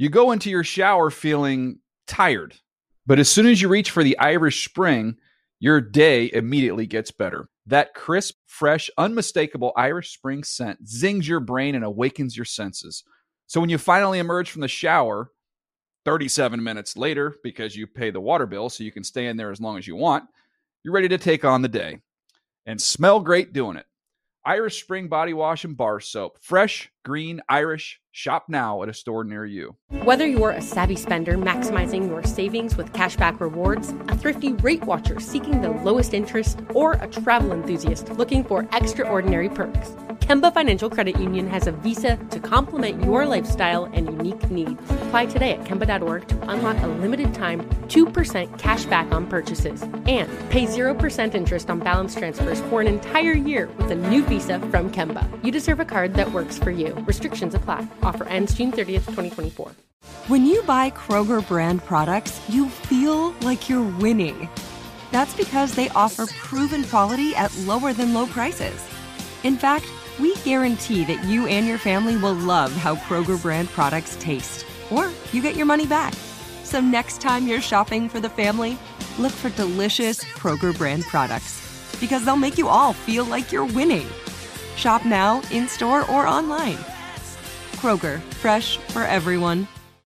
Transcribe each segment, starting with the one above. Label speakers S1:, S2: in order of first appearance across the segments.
S1: You go into your shower feeling tired, but as soon as you reach for the Irish Spring, your day immediately gets better. That crisp, fresh, unmistakable Irish Spring scent zings your brain and awakens your senses. So when you finally emerge from the shower 37 minutes later, because you pay the water bill so you can stay in there as long as you want, you're ready to take on the day and smell great doing it. Irish Spring Body Wash and Bar Soap. Fresh, green, Irish. Shop now at a store near you.
S2: Whether you're a savvy spender maximizing your savings with cashback rewards, a thrifty rate watcher seeking the lowest interest, or a travel enthusiast looking for extraordinary perks, Kemba Financial Credit Union has a visa to complement your lifestyle and unique needs. Apply today at Kemba.org to unlock a limited time 2% cash back on purchases and pay 0% interest on balance transfers for an entire year with a new visa from Kemba. You deserve a card that works for you. Restrictions apply. Offer ends June 30th, 2024.
S3: When you buy Kroger brand products, you feel like you're winning. That's because they offer proven quality at lower than low prices. In fact, we guarantee that you and your family will love how Kroger brand products taste, or you get your money back. So next time you're shopping for the family, look for delicious Kroger brand products, because they'll make you all feel like you're winning. Shop now, in-store, or online. Kroger, fresh for everyone.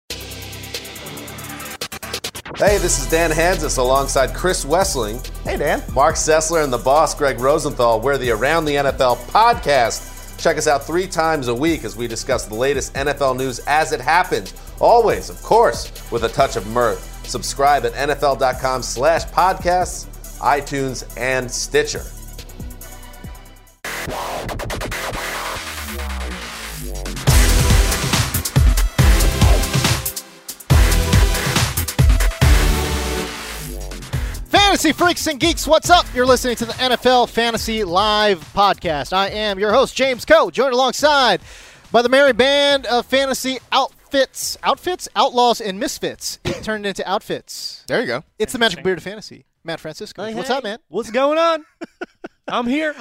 S4: Hey, this is Dan Hansis alongside Chris Wessling. Hey, Dan. Mark Sessler and the boss, Greg Rosenthal. We're the Around the NFL podcast. Check us out 3 times a week as we discuss the latest NFL news as it happens. Always, of course, with a touch of mirth. Subscribe at NFL.com/podcasts, iTunes, and Stitcher.
S5: Fantasy freaks and geeks, what's up? You're listening to the NFL Fantasy Live podcast. I am your host, James Coe, joined alongside by the merry band of fantasy outfits, outlaws, and misfits. It turned into outfits.
S6: There you go.
S5: It's the magic beard of fantasy. Matt Francisco. What's up, man?
S7: What's going on? I'm here.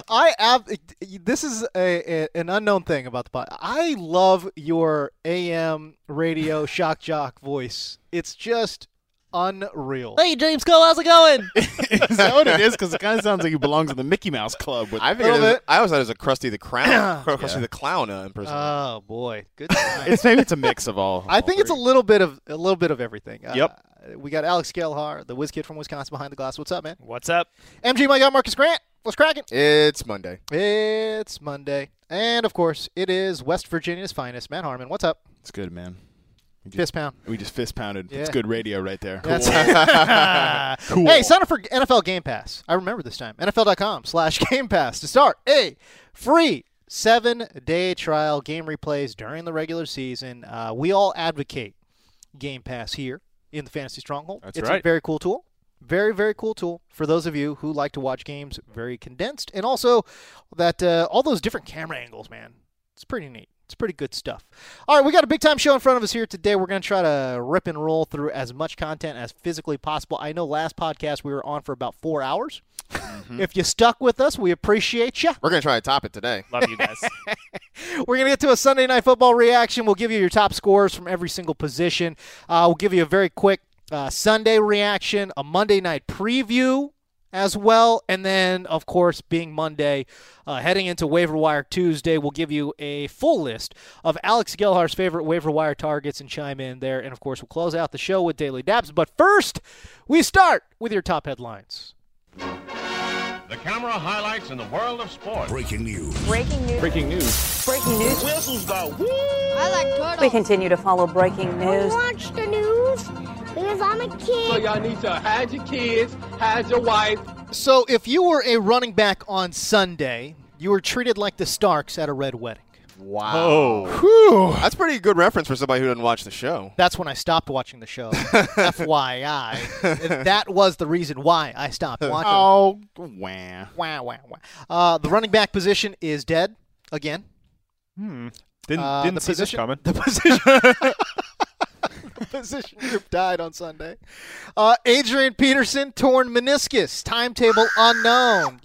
S5: This is an unknown thing about the pod. I love your AM radio shock jock voice. It's just unreal.
S7: Hey, James Cole, how's it going?
S6: Is that what it is? Because it kind of sounds like he belongs in the Mickey Mouse Club.
S4: I always thought it was a Krusty the Clown, the Clown impersonation.
S5: Oh boy, good time.
S6: Maybe it's a mix of all.
S5: I think it's a little bit of everything.
S6: Yep.
S5: We got Alex Gelhar, the whiz kid from Wisconsin, behind the glass. What's up, man?
S7: What's up?
S5: MG, my God, Marcus Grant. What's cracking?
S6: It's Monday.
S5: It's Monday, and of course, it is West Virginia's finest. Matt Harmon, what's up?
S6: It's good, man.
S5: Fist pound.
S6: We just fist pounded.
S5: Yeah.
S6: It's good radio right there.
S5: Cool.
S6: Cool.
S5: Hey, sign up for NFL Game Pass. I remember this time. NFL.com/Game Pass to start a free 7-day trial, game replays during the regular season. We all advocate Game Pass here in the Fantasy Stronghold. It's a very cool tool. Very, very cool tool for those of you who like to watch games very condensed, and also that all those different camera angles, man. It's pretty neat. It's pretty good stuff. All right, we got a big-time show in front of us here today. We're going to try to rip and roll through as much content as physically possible. I know last podcast we were on for about 4 hours. Mm-hmm. If you stuck with us, we appreciate you.
S4: We're going to try to top it today.
S7: Love you guys.
S5: We're going to get to a Sunday Night Football reaction. We'll give you your top scores from every single position. We'll give you a very quick Sunday reaction, a Monday night preview as well, and then, of course, being Monday, heading into Waiver Wire Tuesday, we'll give you a full list of Alex Gelhar's favorite waiver wire targets and chime in there, and, of course, we'll close out the show with Daily Dabs. But first, we start with your top headlines.
S8: The camera highlights in the world of sports.
S9: Breaking news.
S10: Breaking news.
S9: Breaking news.
S10: Breaking news.
S8: Whistles go woo!
S10: I like turtles.
S11: We continue to follow breaking news.
S10: Watch the news because I'm a kid.
S12: So y'all need to hide your kids, hide your wife.
S5: So if you were a running back on Sunday, you were treated like the Starks at a red wedding.
S4: Wow.
S5: Whew.
S4: That's pretty good reference for somebody who doesn't watch the show.
S5: That's when I stopped watching the show. FYI. That was the reason why I stopped watching.
S6: Oh, wah.
S5: Wah, wah, wah. The running back position is dead again.
S7: Didn't see this coming.
S5: The position. The position group died on Sunday. Adrian Peterson, torn meniscus. Timetable unknown. Yep.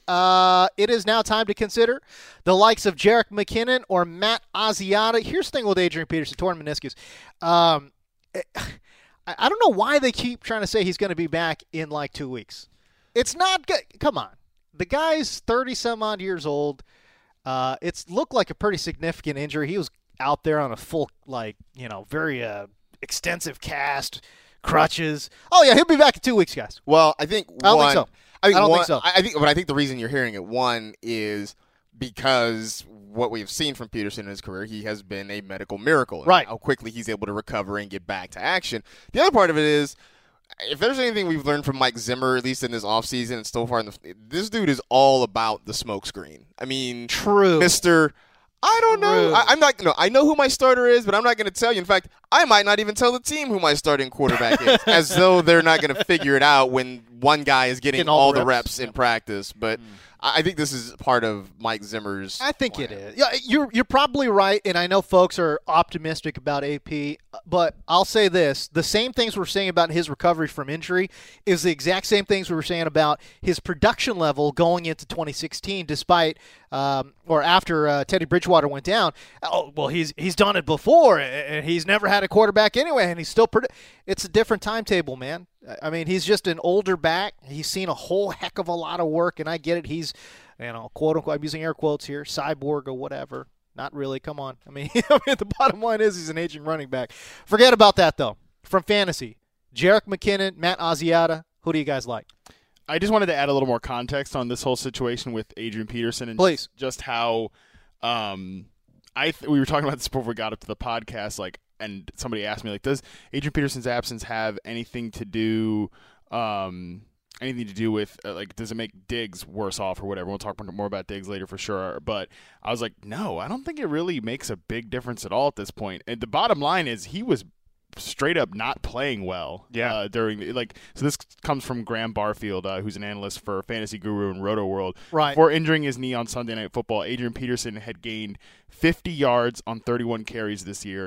S5: it is now time to consider the likes of Jerick McKinnon or Matt Asiata. Here's the thing with Adrian Peterson, torn meniscus. I don't know why they keep trying to say he's going to be back in like 2 weeks. It's not good. Come on. The guy's 30-some-odd years old. It's looked like a pretty significant injury. He was out there on a full, very extensive cast, crutches. Oh, yeah, he'll be back in 2 weeks, guys.
S9: Well, I think
S5: I don't think so. I don't think so.
S9: I think the reason you're hearing it, one, is because what we've seen from Peterson in his career, he has been a medical miracle.
S5: Right.
S9: How quickly he's able to recover and get back to action. The other part of it is, if there's anything we've learned from Mike Zimmer, at least in this offseason and so far, this dude is all about the smokescreen. I mean,
S5: true.
S9: I don't know. I'm not. No, I know who my starter is, but I'm not going to tell you. In fact, I might not even tell the team who my starting quarterback is, as though they're not going to figure it out when one guy is getting all the reps in practice. But I think this is part of Mike Zimmer's
S5: I think
S9: plan.
S5: it is. Yeah, you're probably right, and I know folks are optimistic about AP, but I'll say this. The same things we're saying about his recovery from injury is the exact same things we were saying about his production level going into 2016 despite or after Teddy Bridgewater went down. Oh, well, he's done it before, and he's never had a quarterback anyway, and he's still it's a different timetable, man. I mean, he's just an older back. He's seen a whole heck of a lot of work, and I get it. He's, quote unquote, I'm using air quotes here, cyborg or whatever. Not really. Come on. I mean, the bottom line is he's an aging running back. Forget about that, though. From fantasy, Jerick McKinnon, Matt Asiata, who do you guys like?
S6: I just wanted to add a little more context on this whole situation with Adrian Peterson and
S5: Please.
S6: Just how we were talking about this before we got up to the podcast, and somebody asked me, does Adrian Peterson's absence have anything to do with, does it make Diggs worse off or whatever? We'll talk more about Diggs later for sure. But I was like, no, I don't think it really makes a big difference at all at this point. And the bottom line is he was straight up not playing well.
S7: Yeah.
S6: So this comes from Graham Barfield, who's an analyst for Fantasy Guru and Roto World.
S5: Right.
S6: Before injuring his knee on Sunday Night Football, Adrian Peterson had gained 50 yards on 31 carries this year.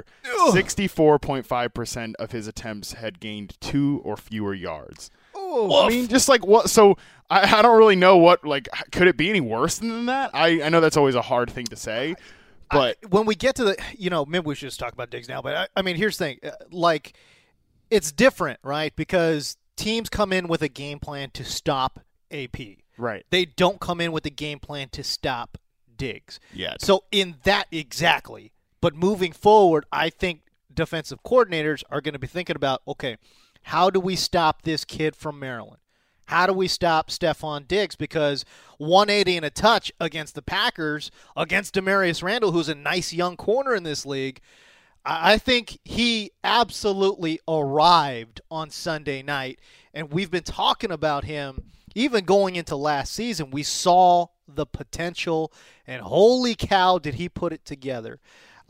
S6: 64.5% of his attempts had gained 2 or fewer yards. I mean, just what? So I don't really know what. Could it be any worse than that? I know that's always a hard thing to say. But
S5: when we get to the, maybe we should just talk about Diggs now. But I mean, here's the thing: it's different, right? Because teams come in with a game plan to stop AP.
S6: Right.
S5: They don't come in with a game plan to stop Diggs.
S6: Yeah.
S5: So in that exactly. But moving forward, I think defensive coordinators are going to be thinking about, okay, how do we stop this kid from Maryland? How do we stop Stephon Diggs? Because 180 and a touch against the Packers, against Demarius Randall, who's a nice young corner in this league, I think he absolutely arrived on Sunday night. And we've been talking about him even going into last season. We saw the potential, and holy cow, did he put it together.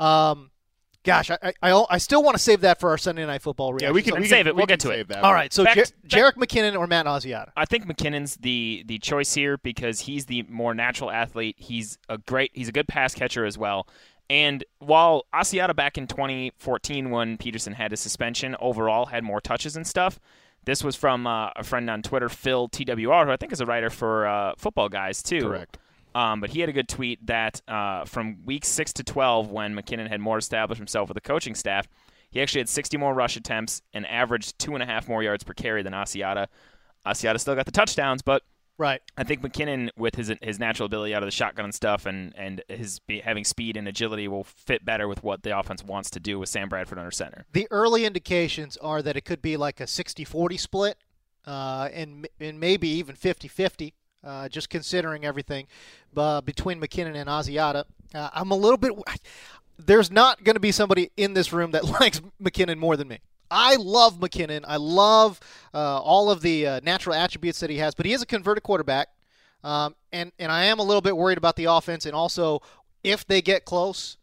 S5: Gosh, I still want to save that for our Sunday Night Football reaction.
S7: Yeah, we can save it. We'll get to it.
S5: All right, so Jerick McKinnon or Matt Asiata?
S13: I think McKinnon's the choice here because he's the more natural athlete. He's a good pass catcher as well. And while Asiata back in 2014 when Peterson had his suspension overall had more touches and stuff, this was from a friend on Twitter, Phil TWR, who I think is a writer for Football Guys too.
S6: Correct.
S13: But he had a good tweet that from weeks 6 to 12, when McKinnon had more established himself with the coaching staff, he actually had 60 more rush attempts and averaged 2.5 more yards per carry than Asiata. Asiata still got the touchdowns, but
S5: right.
S13: I think McKinnon, with his natural ability out of the shotgun and stuff, and his having speed and agility, will fit better with what the offense wants to do with Sam Bradford under center.
S5: The early indications are that it could be like a 60-40 split, and maybe even 50-50. Just considering everything between McKinnon and Asiata. I'm a little bit – there's not going to be somebody in this room that likes McKinnon more than me. I love McKinnon. I love all of the natural attributes that he has, but he is a converted quarterback, and I am a little bit worried about the offense, and also if they get close,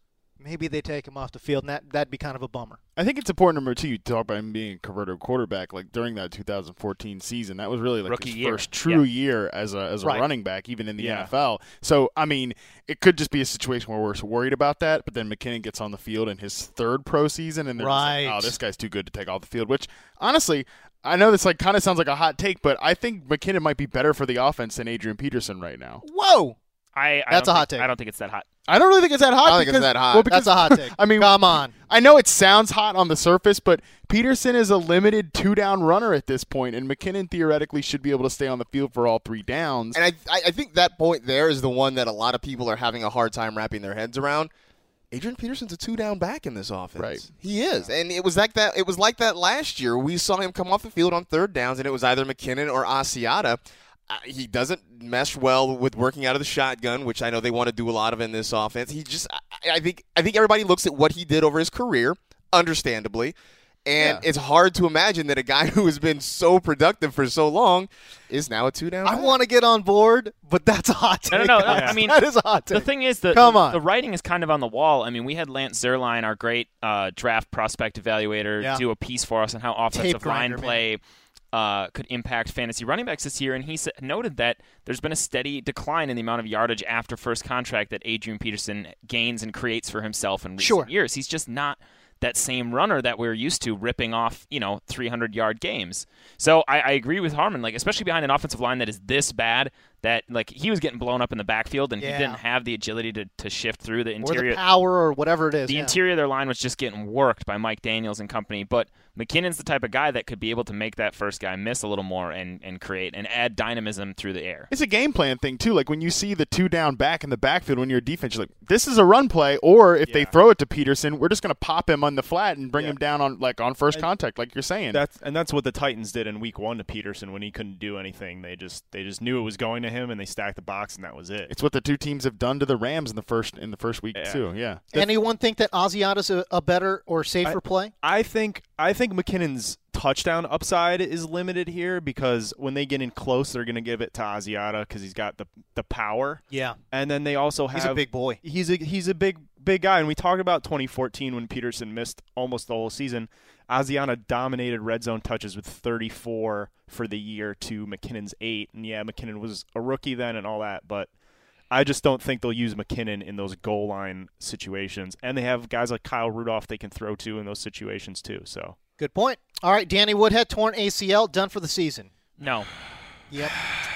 S5: maybe they take him off the field, and that'd be kind of a bummer.
S6: I think it's important, number two, you talk about him being a converted quarterback. Like during that 2014 season, that was really like
S13: Rookie
S6: his
S13: year.
S6: first true year as a running back, even in the NFL. So, I mean, it could just be a situation where we're worried about that, but then McKinnon gets on the field in his third pro season, and they're just like, oh, this guy's too good to take off the field, which, honestly, I know this like kind of sounds like a hot take, but I think McKinnon might be better for the offense than Adrian Peterson right now.
S5: Whoa!
S13: That's
S5: a hot take.
S13: I don't think it's that hot.
S6: I don't really think it's that hot.
S9: I don't think it's that hot.
S6: Well, because,
S5: that's a hot take.
S6: I mean,
S5: come on.
S6: I know it sounds hot on the surface, but Peterson is a limited 2-down runner at this point, and McKinnon theoretically should be able to stay on the field for all 3 downs.
S9: And I think that point there is the one that a lot of people are having a hard time wrapping their heads around. Adrian Peterson's a 2-down back in this offense.
S6: Right.
S9: He is. And it was like that. It was like that last year. We saw him come off the field on 3rd downs, and it was either McKinnon or Asiata. He doesn't mesh well with working out of the shotgun, which I know they want to do a lot of in this offense. He just, I think everybody looks at what he did over his career, understandably, and it's hard to imagine that a guy who has been so productive for so long is now a 2-down.
S5: I want to get on board, but that's a hot take.
S13: No. I mean,
S5: that is a hot take.
S13: The thing is, the writing is kind of on the wall. I mean, we had Lance Zierlein, our great draft prospect evaluator, do a piece for us on how offensive line play could impact fantasy running backs this year, and he noted that there's been a steady decline in the amount of yardage after first contract that Adrian Peterson gains and creates for himself in recent years. He's just not that same runner that we're used to ripping off, 300-yard games. So I agree with Harmon, like especially behind an offensive line that is this bad, that like he was getting blown up in the backfield and he didn't have the agility to shift through the interior.
S5: Or the power or whatever it is.
S13: The interior of their line was just getting worked by Mike Daniels and company. But McKinnon's the type of guy that could be able to make that first guy miss a little more and create and add dynamism through the air.
S6: It's a game plan thing, too. Like when you see the 2-down back in the backfield when you're a defense, you're like, this is a run play. Or if they throw it to Peterson, we're just going to pop him on the flat and bring him down on first contact, like you're saying.
S7: That's what the Titans did in Week 1 to Peterson when he couldn't do anything. They just knew it was going to him, and they stacked the box, and that was it.
S6: It's what the two teams have done to the Rams in the first week too. Yeah.
S5: Anyone think that Asiata's a better or safer play?
S7: I think McKinnon's touchdown upside is limited here because when they get in close, they're going to give it to Asiata because he's got the power.
S5: Yeah.
S7: And then they also have
S5: he's a big boy.
S7: He's a big guy, and we talked about 2014 when Peterson missed almost the whole season. Asiata dominated red zone touches with 34 for the year to McKinnon's 8. And yeah, McKinnon was a rookie then and all that, but I just don't think they'll use McKinnon in those goal line situations. And they have guys like Kyle Rudolph they can throw to in those situations too. So
S5: good point. All right, Danny Woodhead, torn ACL, done for the season.
S13: No.
S5: Yep.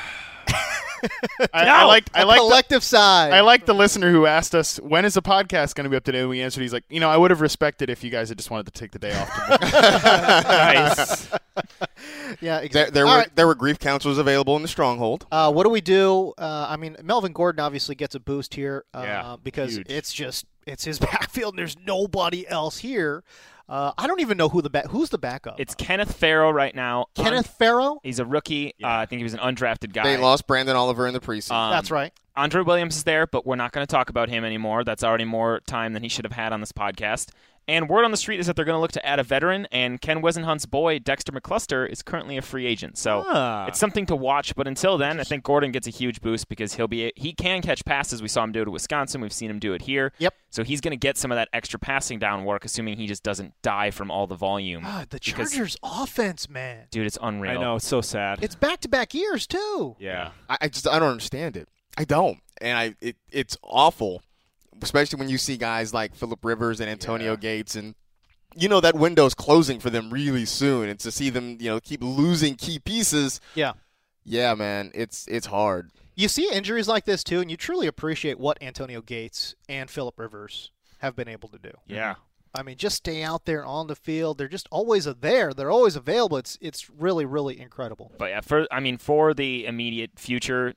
S6: I like
S5: collective side.
S6: I like the listener who asked us, when is the podcast going to be up to date? And we answered, he's like, I would have respected if you guys had just wanted to take the day off.
S13: Nice.
S5: Yeah, exactly.
S9: There were grief counselors available in the Stronghold.
S5: What do we do? I mean, Melvin Gordon obviously gets a boost here because
S6: huge.
S5: it's his backfield and there's nobody else here. I don't even know who's the backup.
S13: It's Kenneth Farrow right now.
S5: Kenneth Farrow?
S13: He's a rookie. I think he was an undrafted guy.
S9: They lost Brandon Oliver in the preseason.
S5: That's right.
S13: Andre Williams is there, but we're not going to talk about him anymore. That's already more time than he should have had on this podcast. And word on the street is that they're going to look to add a veteran, and Ken Wisenhunt's boy, Dexter McCluster, is currently a free agent. So it's something to watch. But until then, I think Gordon gets a huge boost because he can catch passes. We saw him do it at Wisconsin. We've seen him do it here.
S5: Yep.
S13: So he's going to get some of that extra passing down work, assuming he just doesn't die from all the volume.
S5: God, the Chargers' offense, man.
S13: Dude, it's unreal.
S7: I know, it's so sad.
S5: It's back-to-back years, too.
S7: Yeah.
S9: I don't understand it. I don't. And it's awful, especially when you see guys like Phillip Rivers and Antonio Gates, and that window's closing for them really soon, and to see them keep losing key pieces. Yeah, man, it's hard.
S5: You see injuries like this too, and you truly appreciate what Antonio Gates and Phillip Rivers have been able to do.
S13: Yeah.
S5: I mean, just stay out there on the field. They're just always there. They're always available. It's really, really incredible.
S13: But yeah, for the immediate future,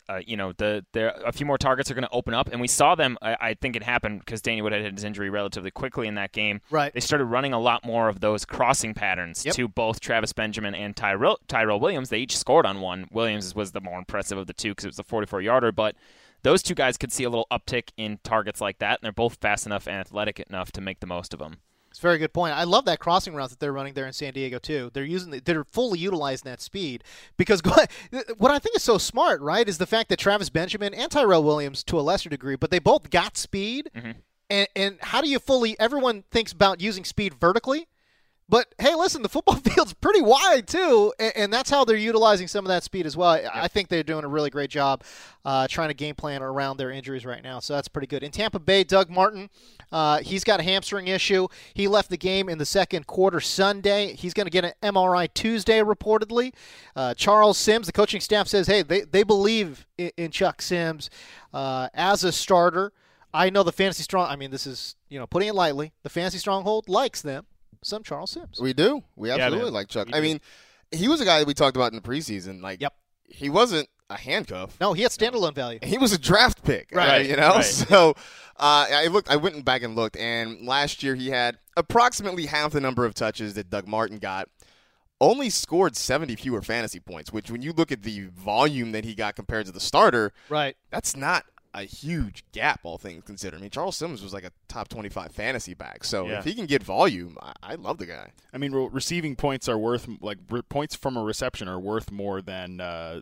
S13: a few more targets are going to open up, and we saw them. I think it happened because Danny Woodhead had his injury relatively quickly in that game.
S5: Right.
S13: They started running a lot more of those crossing patterns to both Travis Benjamin and Tyrell Williams. They each scored on one. Williams was the more impressive of the two because it was a 44-yarder, but those two guys could see a little uptick in targets like that, and they're both fast enough and athletic enough to make the most of them.
S5: It's a very good point. I love that crossing route that they're running there in San Diego too. They're fully utilizing that speed because what I think is so smart, right, is the fact that Travis Benjamin and Tyrell Williams to a lesser degree, but they both got speed.
S13: Mm-hmm.
S5: And how do you everyone thinks about using speed vertically, but hey, listen, the football field's pretty wide too, and that's how they're utilizing some of that speed as well. I think they're doing a really great job trying to game plan around their injuries right now, so that's pretty good. In Tampa Bay, Doug Martin, he's got a hamstring issue. He left the game in the second quarter Sunday. He's going to get an MRI Tuesday, reportedly. Charles Sims, the coaching staff says, hey, they believe in Chuck Sims as a starter. I know the Fantasy Strong, I mean, this is, putting it lightly, the Fantasy Stronghold likes them. Some Charles Sims.
S9: We do. We absolutely like Chuck. I mean, he was a guy that we talked about in the preseason. He wasn't a handcuff.
S5: No, he had standalone value.
S9: He was a draft pick.
S5: Right.
S9: Right. So I went back and looked, and last year he had approximately half the number of touches that Doug Martin got. Only scored 70 fewer fantasy points, which when you look at the volume that he got compared to the starter,
S5: right,
S9: that's not a huge gap, all things considered. I mean, Charles Sims was like a top 25 fantasy back. So if he can get volume, I love the guy.
S6: I mean, receiving points are worth points from a reception are worth more than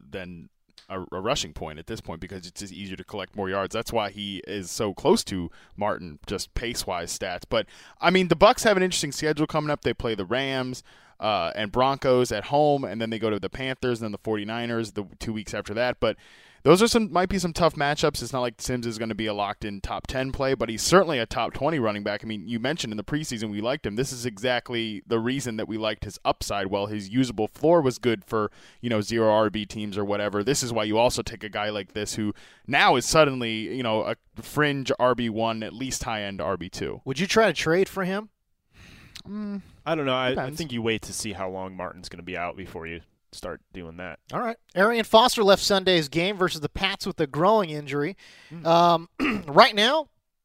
S6: a rushing point at this point because it's just easier to collect more yards. That's why he is so close to Martin, just pace-wise stats. But I mean, the Bucs have an interesting schedule coming up. They play the Rams and Broncos at home, and then they go to the Panthers and then the 49ers the 2 weeks after that. But those are might be some tough matchups. It's not like Sims is going to be a locked-in top 10 play, but he's certainly a top 20 running back. I mean, you mentioned in the preseason we liked him. This is exactly the reason that we liked his upside. Well, his usable floor was good for, zero RB teams or whatever. This is why you also take a guy like this who now is suddenly, a fringe RB1, at least high-end RB2.
S5: Would you try to trade for him?
S7: I don't know. I think you wait to see how long Martin's going to be out before you start doing that.
S5: All right. Arian Foster left Sunday's game versus the Pats with a growing injury. Right now,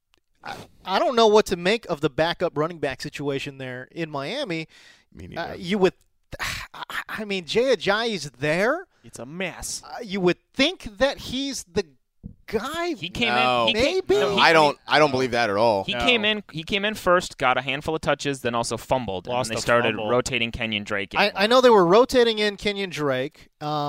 S5: I don't know what to make of the backup running back situation there in Miami.
S6: Me neither.
S5: Jay Ajayi's there.
S7: It's a mess.
S5: You would think that he's the guy.
S13: He came in.
S5: Maybe.
S9: I don't believe that at all.
S13: He came in first, got a handful of touches, then also fumbled, and they started rotating Kenyon Drake.
S5: I know they were rotating in Kenyon Drake,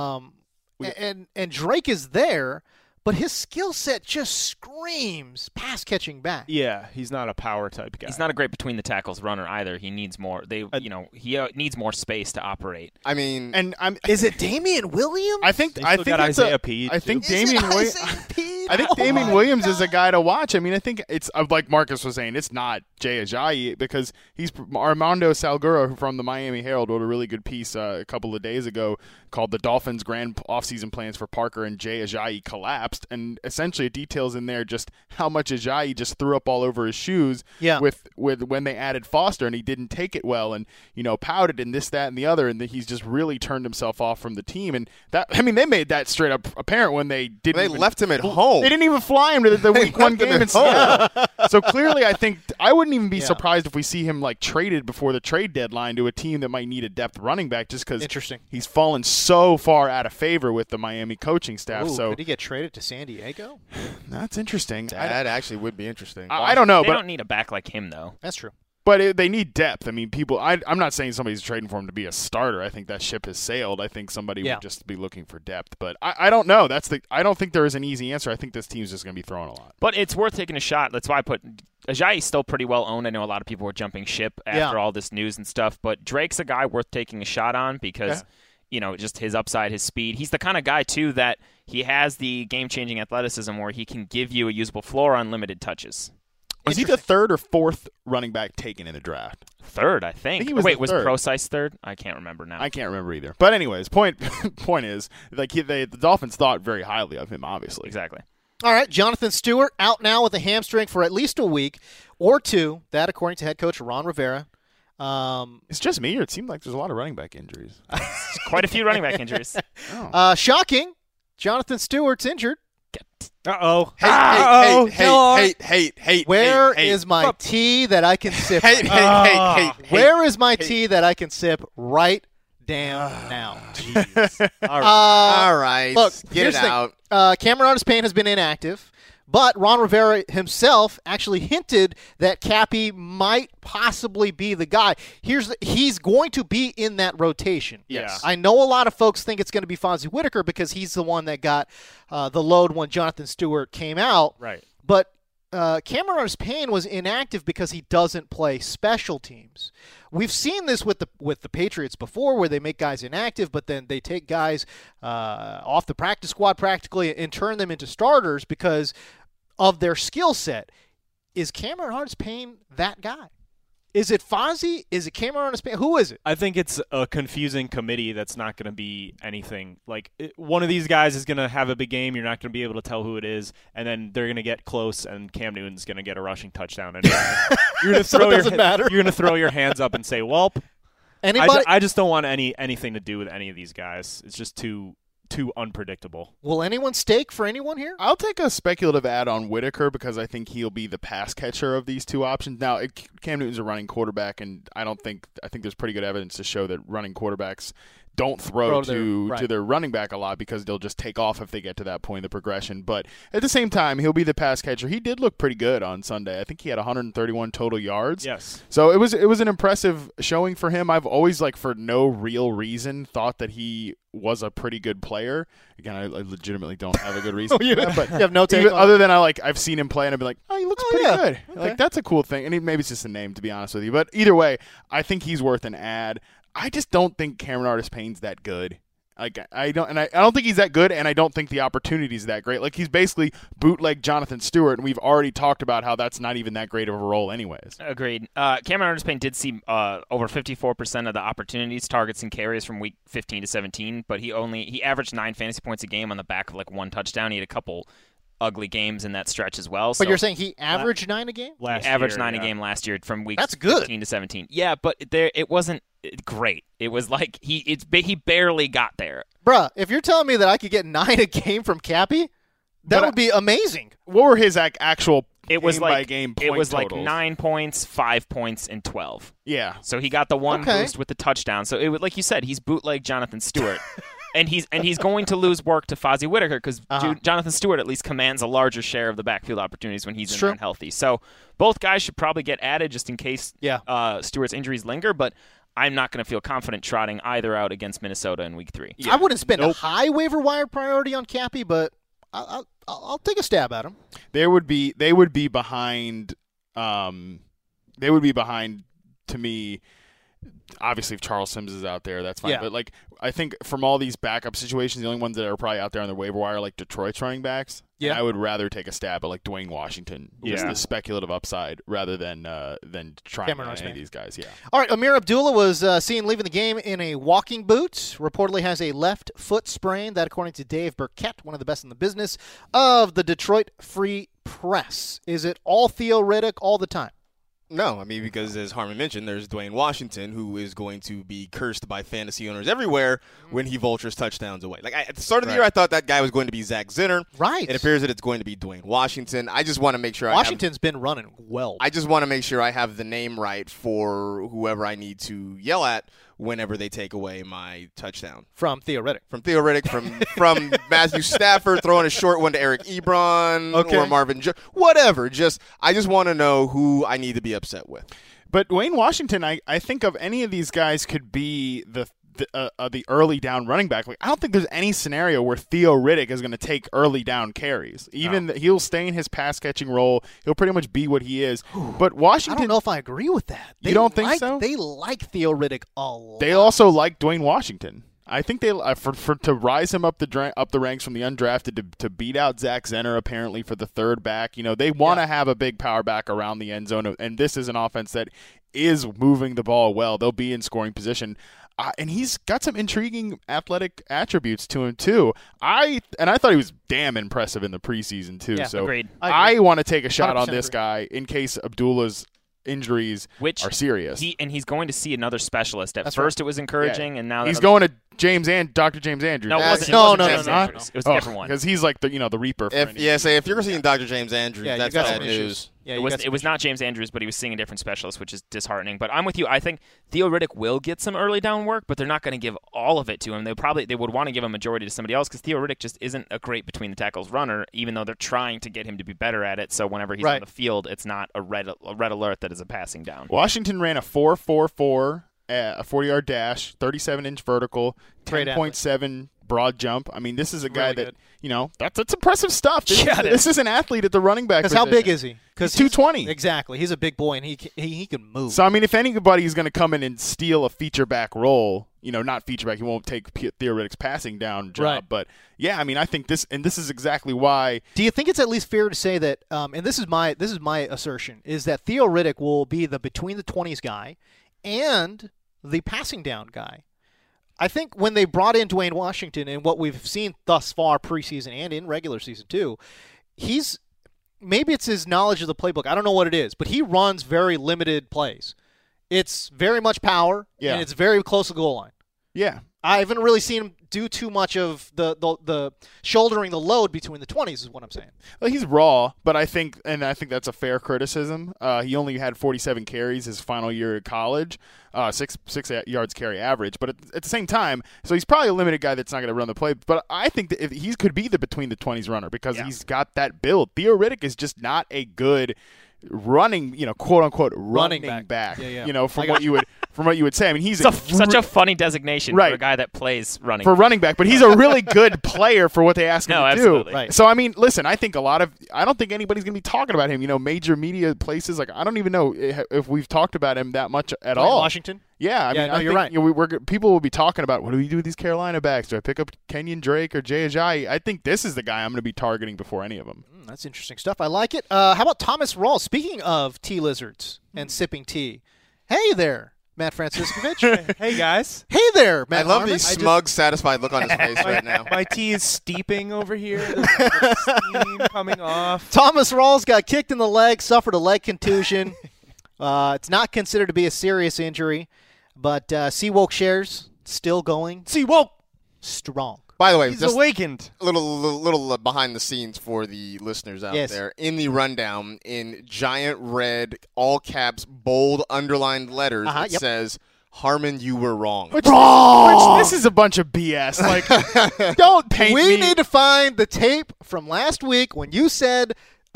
S5: and Drake is there, but his skill set just screams pass catching back.
S7: Yeah, he's not a power type guy.
S13: He's not a great between the tackles runner either. He needs more. He needs more space to operate.
S9: I mean,
S5: is it Damian Williams?
S6: I think
S7: Isaiah P.
S6: I think Damian Williams is a guy to watch. I mean, I think it's like Marcus was saying, it's not Jay Ajayi because he's Armando Salguero from the Miami Herald wrote a really good piece a couple of days ago called "The Dolphins' Grand Offseason Plans for Parker and Jay Ajayi Collapsed," and essentially it details in there just how much Ajayi just threw up all over his shoes with when they added Foster, and he didn't take it well, and pouted and this, that, and the other, and he's just really turned himself off from the team. And that, I mean, they made that straight up apparent when they
S9: left him at home.
S6: They didn't even fly him to the week one game in Seattle. So clearly, I think I wouldn't even be surprised if we see him traded before the trade deadline to a team that might need a depth running back, just because he's fallen so far out of favor with the Miami coaching staff. So
S5: could he get traded to San Diego?
S6: That's interesting.
S9: That actually would be interesting.
S6: I don't know.
S13: They don't need a back like him, though.
S5: That's true.
S6: But they need depth. I mean, I'm not saying somebody's trading for him to be a starter. I think that ship has sailed. I think somebody would just be looking for depth. But I don't know. I don't think there is an easy answer. I think this team's just going to be throwing a lot.
S13: But it's worth taking a shot. That's why I put Ajayi's still pretty well owned. I know a lot of people were jumping ship after all this news and stuff. But Drake's a guy worth taking a shot on because just his upside, his speed. He's the kind of guy, too, that he has the game-changing athleticism where he can give you a usable floor on limited touches.
S6: Was he the third or fourth running back taken in the draft?
S13: Third, I think.
S6: Was
S13: Procise third? I can't remember now.
S6: I can't remember either. But anyways, point is, the Dolphins thought very highly of him, obviously.
S13: Exactly.
S5: All right, Jonathan Stewart out now with a hamstring for at least a week or two. That, according to head coach Ron Rivera.
S6: It's just me, or it seemed like there's a lot of running back injuries.
S13: Quite a few running back injuries.
S5: Shocking. Jonathan Stewart's injured.
S7: Uh-oh.
S9: Hate.
S5: Where is my tea that I can sip? Where is my tea that I can sip right down now?
S7: Jeez.
S9: All right.
S5: Look,
S9: get it out.
S5: Cameron Artis-Payne has been inactive. But Ron Rivera himself actually hinted that Cappy might possibly be the guy. He's going to be in that rotation.
S7: Yes.
S5: I know a lot of folks think it's going to be Fonzie Whitaker because he's the one that got the load when Jonathan Stewart came out.
S7: Right.
S5: But Cameron Artis-Payne was inactive because he doesn't play special teams. We've seen this with the Patriots before, where they make guys inactive, but then they take guys off the practice squad practically and turn them into starters because of their skill set. Is Cameron Artis-Payne that guy? Is it Fozzie? Is it Cameron Artis-Payne? Who is it?
S7: I think it's a confusing committee that's not going to be anything. Like, one of these guys is going to have a big game. You're not going to be able to tell who it is. And then they're going to get close, and Cam Newton's going to get a rushing touchdown. And you're going to throw your hands up and say, "Welp." I just don't want anything to do with any of these guys. It's just too unpredictable.
S5: Will anyone stake for anyone here?
S6: I'll take a speculative ad on Whitaker because I think he'll be the pass catcher of these two options. Now, Cam Newton's a running quarterback, and I think there's pretty good evidence to show that running quarterbacks don't throw to their running back a lot because they'll just take off if they get to that point in the progression. But at the same time, he'll be the pass catcher. He did look pretty good on Sunday. I think he had 131 total yards.
S7: Yes.
S6: So it was an impressive showing for him. I've always, for no real reason, thought that he was a pretty good player. Again, I legitimately don't have a good reason.
S5: You have no take
S6: other than I've seen him play and I've been like, oh, he looks pretty good.
S5: Okay.
S6: That's a cool thing. And maybe it's just a name, to be honest with you. But either way, I think he's worth an ad. I just don't think Cameron Artis-Payne's that good. I don't think he's that good, and I don't think the opportunity's that great. He's basically bootleg Jonathan Stewart, and we've already talked about how that's not even that great of a role anyways.
S13: Agreed. Cameron Artis-Payne did see over 54% of the opportunities, targets, and carries from week 15 to 17, but he averaged 9 fantasy points a game on the back of 1 touchdown. He had a couple ugly games in that stretch as well.
S5: But you're saying he averaged 9 a game?
S13: He averaged 9 a game last year from week 15 to 17. Yeah, but it wasn't great. It was he barely got there.
S5: Bruh, if you're telling me that I could get 9 a game from Cappy, that would be amazing.
S6: What were his actual
S13: game by
S6: game point
S13: It was
S6: totals?
S13: 9 points, 5 points, and 12.
S6: Yeah.
S13: So he got the one boost with the touchdown. So it was, like you said, he's bootleg Jonathan Stewart. And he's going to lose work to Fozzie Whitaker because Jonathan Stewart at least commands a larger share of the backfield opportunities when he's unhealthy. So both guys should probably get added just in case Stewart's injuries linger, but I'm not going to feel confident trotting either out against Minnesota in Week 3.
S5: Yeah. I wouldn't spend a high waiver wire priority on Cappy, but I'll take a stab at him.
S6: They would be behind. They would be behind to me. Obviously, if Charles Sims is out there, that's fine.
S5: Yeah.
S6: But I think from all these backup situations, the only ones that are probably out there on the waiver wire are Detroit's running backs. Yeah. And I would rather take a stab at Dwayne Washington, just the speculative upside, rather than trying any of these guys. Yeah.
S5: All right, Amir Abdullah was seen leaving the game in a walking boot. Reportedly has a left foot sprain. That, according to Dave Burkett, one of the best in the business of the Detroit Free Press. Is it all Theo Riddick all the time?
S9: No, because as Harmon mentioned, there's Dwayne Washington, who is going to be cursed by fantasy owners everywhere when he vultures touchdowns away. At the start of the year, I thought that guy was going to be Zach Zinner.
S5: Right.
S9: It appears that it's going to be Dwayne Washington. I just want to make sure
S5: Washington's been running well.
S9: I just want to make sure I have the name right for whoever I need to yell at whenever they take away my touchdown.
S5: From Theo Riddick.
S9: From Matthew Stafford throwing a short one to Eric Ebron or Marvin Jones. Whatever. I just want to know who I need to be upset with.
S6: But Dwayne Washington, I think of any of these guys could be the early down running back. I don't think there's any scenario where Theo Riddick is going to take early down carries. He'll stay in his pass catching role. He'll pretty much be what he is. But Washington,
S5: I don't know if I agree with that.
S6: You don't think so?
S5: They like Theo Riddick a lot.
S6: They also like Dwayne Washington. I think they to rise him up the ranks from the undrafted to beat out Zach Zenner apparently for the third back. They want to have a big power back around the end zone, and this is an offense that is moving the ball well. They'll be in scoring position. And he's got some intriguing athletic attributes to him too. I thought he was damn impressive in the preseason too.
S13: Yeah,
S6: so
S13: agreed.
S6: I want to take a shot on this guy in case Abdullah's injuries are serious.
S13: He's going to see another specialist. At first, it was encouraging, and now
S6: he's going to Dr. James Andrews.
S13: No, it wasn't James Andrews. It was a different one.
S6: Because he's like the Reaper.
S9: If you're seeing Dr. James Andrews, that's bad news.
S13: Yeah, it was not James Andrews, but he was seeing a different specialist, which is disheartening. But I'm with you. I think Theo Riddick will get some early down work, but they're not going to give all of it to him. They would want to give a majority to somebody else because Theo Riddick just isn't a great between the tackles runner, even though they're trying to get him to be better at it. So whenever he's on the field, it's not a red alert that is a passing down.
S6: Washington ran a 4.44. A 40-yard dash, 37-inch vertical, 10.7 broad jump. I mean, this is a guy
S5: Really
S6: that, that's impressive stuff. This is an athlete at the running back position.
S5: Because how big is he?
S6: Because 220.
S5: Exactly. He's a big boy, and he can move.
S6: So, I mean, if anybody is going to come in and steal a feature back role, not feature back, he won't take Theo Riddick's passing down job.
S5: Right.
S6: But, yeah, I mean, I think this is exactly why.
S5: Do you think it's at least fair to say that, and this is my assertion, is that Theo Riddick will be the between the 20s guy and the passing down guy? I think when they brought in Dwayne Washington and what we've seen thus far preseason and in regular season too, maybe it's his knowledge of the playbook. I don't know what it is, but he runs very limited plays. It's very much power, and it's very close to the goal line.
S6: Yeah.
S5: I haven't really seen him do too much of the shouldering the load between the 20s is what I'm saying.
S6: Well, he's raw, but I think that's a fair criticism. He only had 47 carries his final year at college, 6 yards carry average. But at the same time, so he's probably a limited guy that's not going to run the play. But I think that if he could be the between the 20s runner because he's got that build. Theo Riddick is just not a good running, quote unquote running back. From what you would say. I mean, he's
S13: such a funny designation for a guy that plays running
S6: for running back, but he's a really good player for what they ask him to
S13: absolutely.
S6: do. Right. So I mean, listen, I think I don't think anybody's going to be talking about him. Major media places I don't even know if we've talked about him that much at all.
S5: Washington.
S6: Yeah, I mean, I think, right. People will be talking about what do we do with these Carolina backs? Do I pick up Kenyon Drake or Jay Ajayi? I think this is the guy I'm going to be targeting before any of them.
S5: That's interesting stuff. I like it. How about Thomas Rawls? Speaking of tea lizards and sipping tea, hey there, Matt Franciscovich.
S7: Hey guys.
S5: Hey there, Matt.
S9: I love
S5: Harmon.
S9: the smug, satisfied look on his face right now.
S7: My tea is steeping over here. There's steam coming off.
S5: Thomas Rawls got kicked in the leg, suffered a leg contusion. It's not considered to be a serious injury, but Seawoke shares still going.
S7: Seawoke
S5: strong.
S9: By the way,
S7: he's
S9: just
S7: awakened.
S9: A little behind the scenes for the listeners out there. In the rundown, in giant red, all caps, bold, underlined letters, it says, Harmon, you were wrong.
S6: Which this is a bunch of BS. Like, don't paint me.
S5: We need to find the tape from last week when you said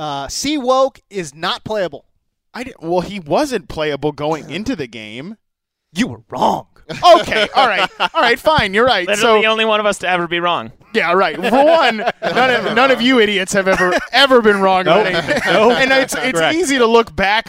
S5: Seawoke is not playable.
S6: Well, he wasn't playable going into the game.
S5: You were wrong.
S6: Okay, all right, fine, you're right.
S13: Literally the only one of us to ever be wrong.
S6: Yeah, right. For one, none of you idiots have ever been wrong about anything. And it's easy to look back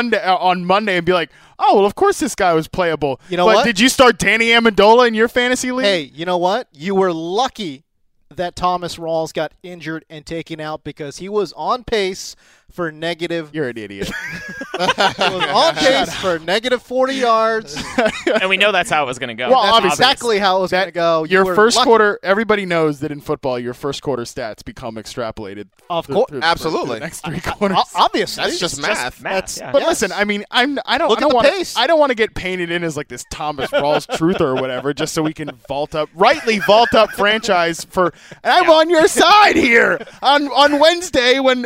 S6: on Monday and be like, oh, well, of course this guy was playable.
S5: You know what?
S6: Did you start Danny Amendola in your fantasy league?
S5: Hey, you know what? You were lucky that Thomas Rawls got injured and taken out because he was on pace for negative.
S6: You're an idiot.
S5: He was on pace for negative 40 yards.
S13: And we know that's how it was going to go.
S5: Well, that's exactly how it was going to go.
S6: Your first quarter, everybody knows that in football, your first quarter stats become extrapolated.
S5: Of course.
S9: Absolutely.
S6: The next 3 quarters.
S5: Obviously.
S9: That's just math.
S6: But listen, I mean, I don't want to get painted in as like this Thomas Rawls truther or whatever, just so we can rightly vault up franchise for. And I'm on your side here on Wednesday when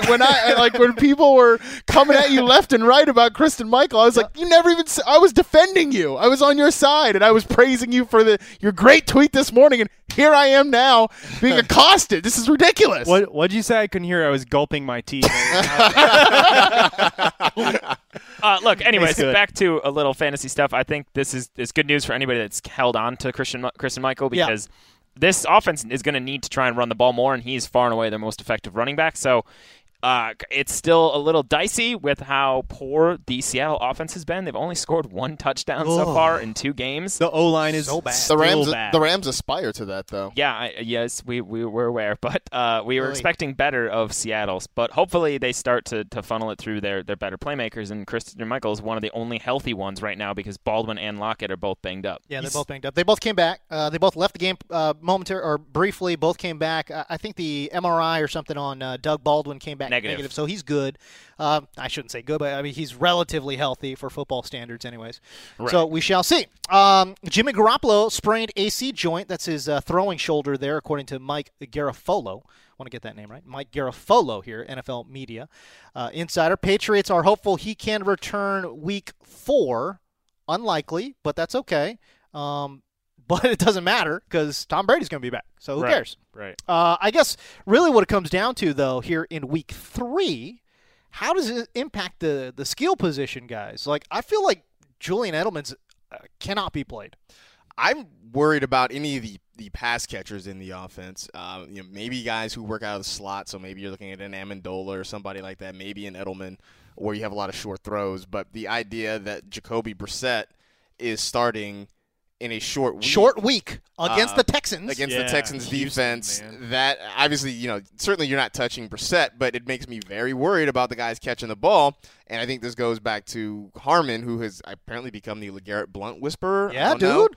S6: people were coming at you left and right about Kristen Michael. I was like, you never even. I was defending you. I was on your side, and I was praising you for your great tweet this morning. And here I am now being accosted. This is ridiculous.
S7: What'd you say? I couldn't hear. I was gulping my tea.
S13: Look, anyways, back to a little fantasy stuff. I think this is good news for anybody that's held on to Christian Michael because this offense is going to need to try and run the ball more, and he's far and away their most effective running back. So it's still a little dicey with how poor the Seattle offense has been. They've only scored 1 touchdown so far in 2 games.
S7: The O-line is
S5: so bad.
S9: The Rams aspire to that, though.
S13: Yeah, yes, we were aware, but we were expecting better of Seattle's. But hopefully they start to funnel it through their better playmakers, and Christian Michael is one of the only healthy ones right now because Baldwin and Lockett are both banged up.
S5: Yeah, they're both banged up. They both came back. They both left the game momentarily or briefly. Both came back. I think the MRI or something on Doug Baldwin came back negative, so he's good. I shouldn't say good, but I mean he's relatively healthy for football standards, anyways. Right. So we shall see. Jimmy Garoppolo sprained AC joint. That's his throwing shoulder there, according to Mike Garafolo. I want to get that name right. Mike Garafolo here, NFL Media Insider. Patriots are hopeful he can return week 4. Unlikely, but that's okay. But it doesn't matter because Tom Brady's going to be back. So who cares?
S7: Right.
S5: I guess really what it comes down to, though, here in week 3, how does it impact the skill position guys? Like, I feel like Julian Edelman's cannot be played.
S9: I'm worried about any of the pass catchers in the offense. Maybe guys who work out of the slot, so maybe you're looking at an Amendola or somebody like that, maybe an Edelman, where you have a lot of short throws. But the idea that Jacoby Brissett is starting in a short week
S5: against the Texans.
S9: Against the Texans defense, that obviously, certainly you're not touching Brissett, but it makes me very worried about the guys catching the ball. And I think this goes back to Harmon, who has apparently become the LeGarrette Blount whisperer.
S5: Yeah, dude.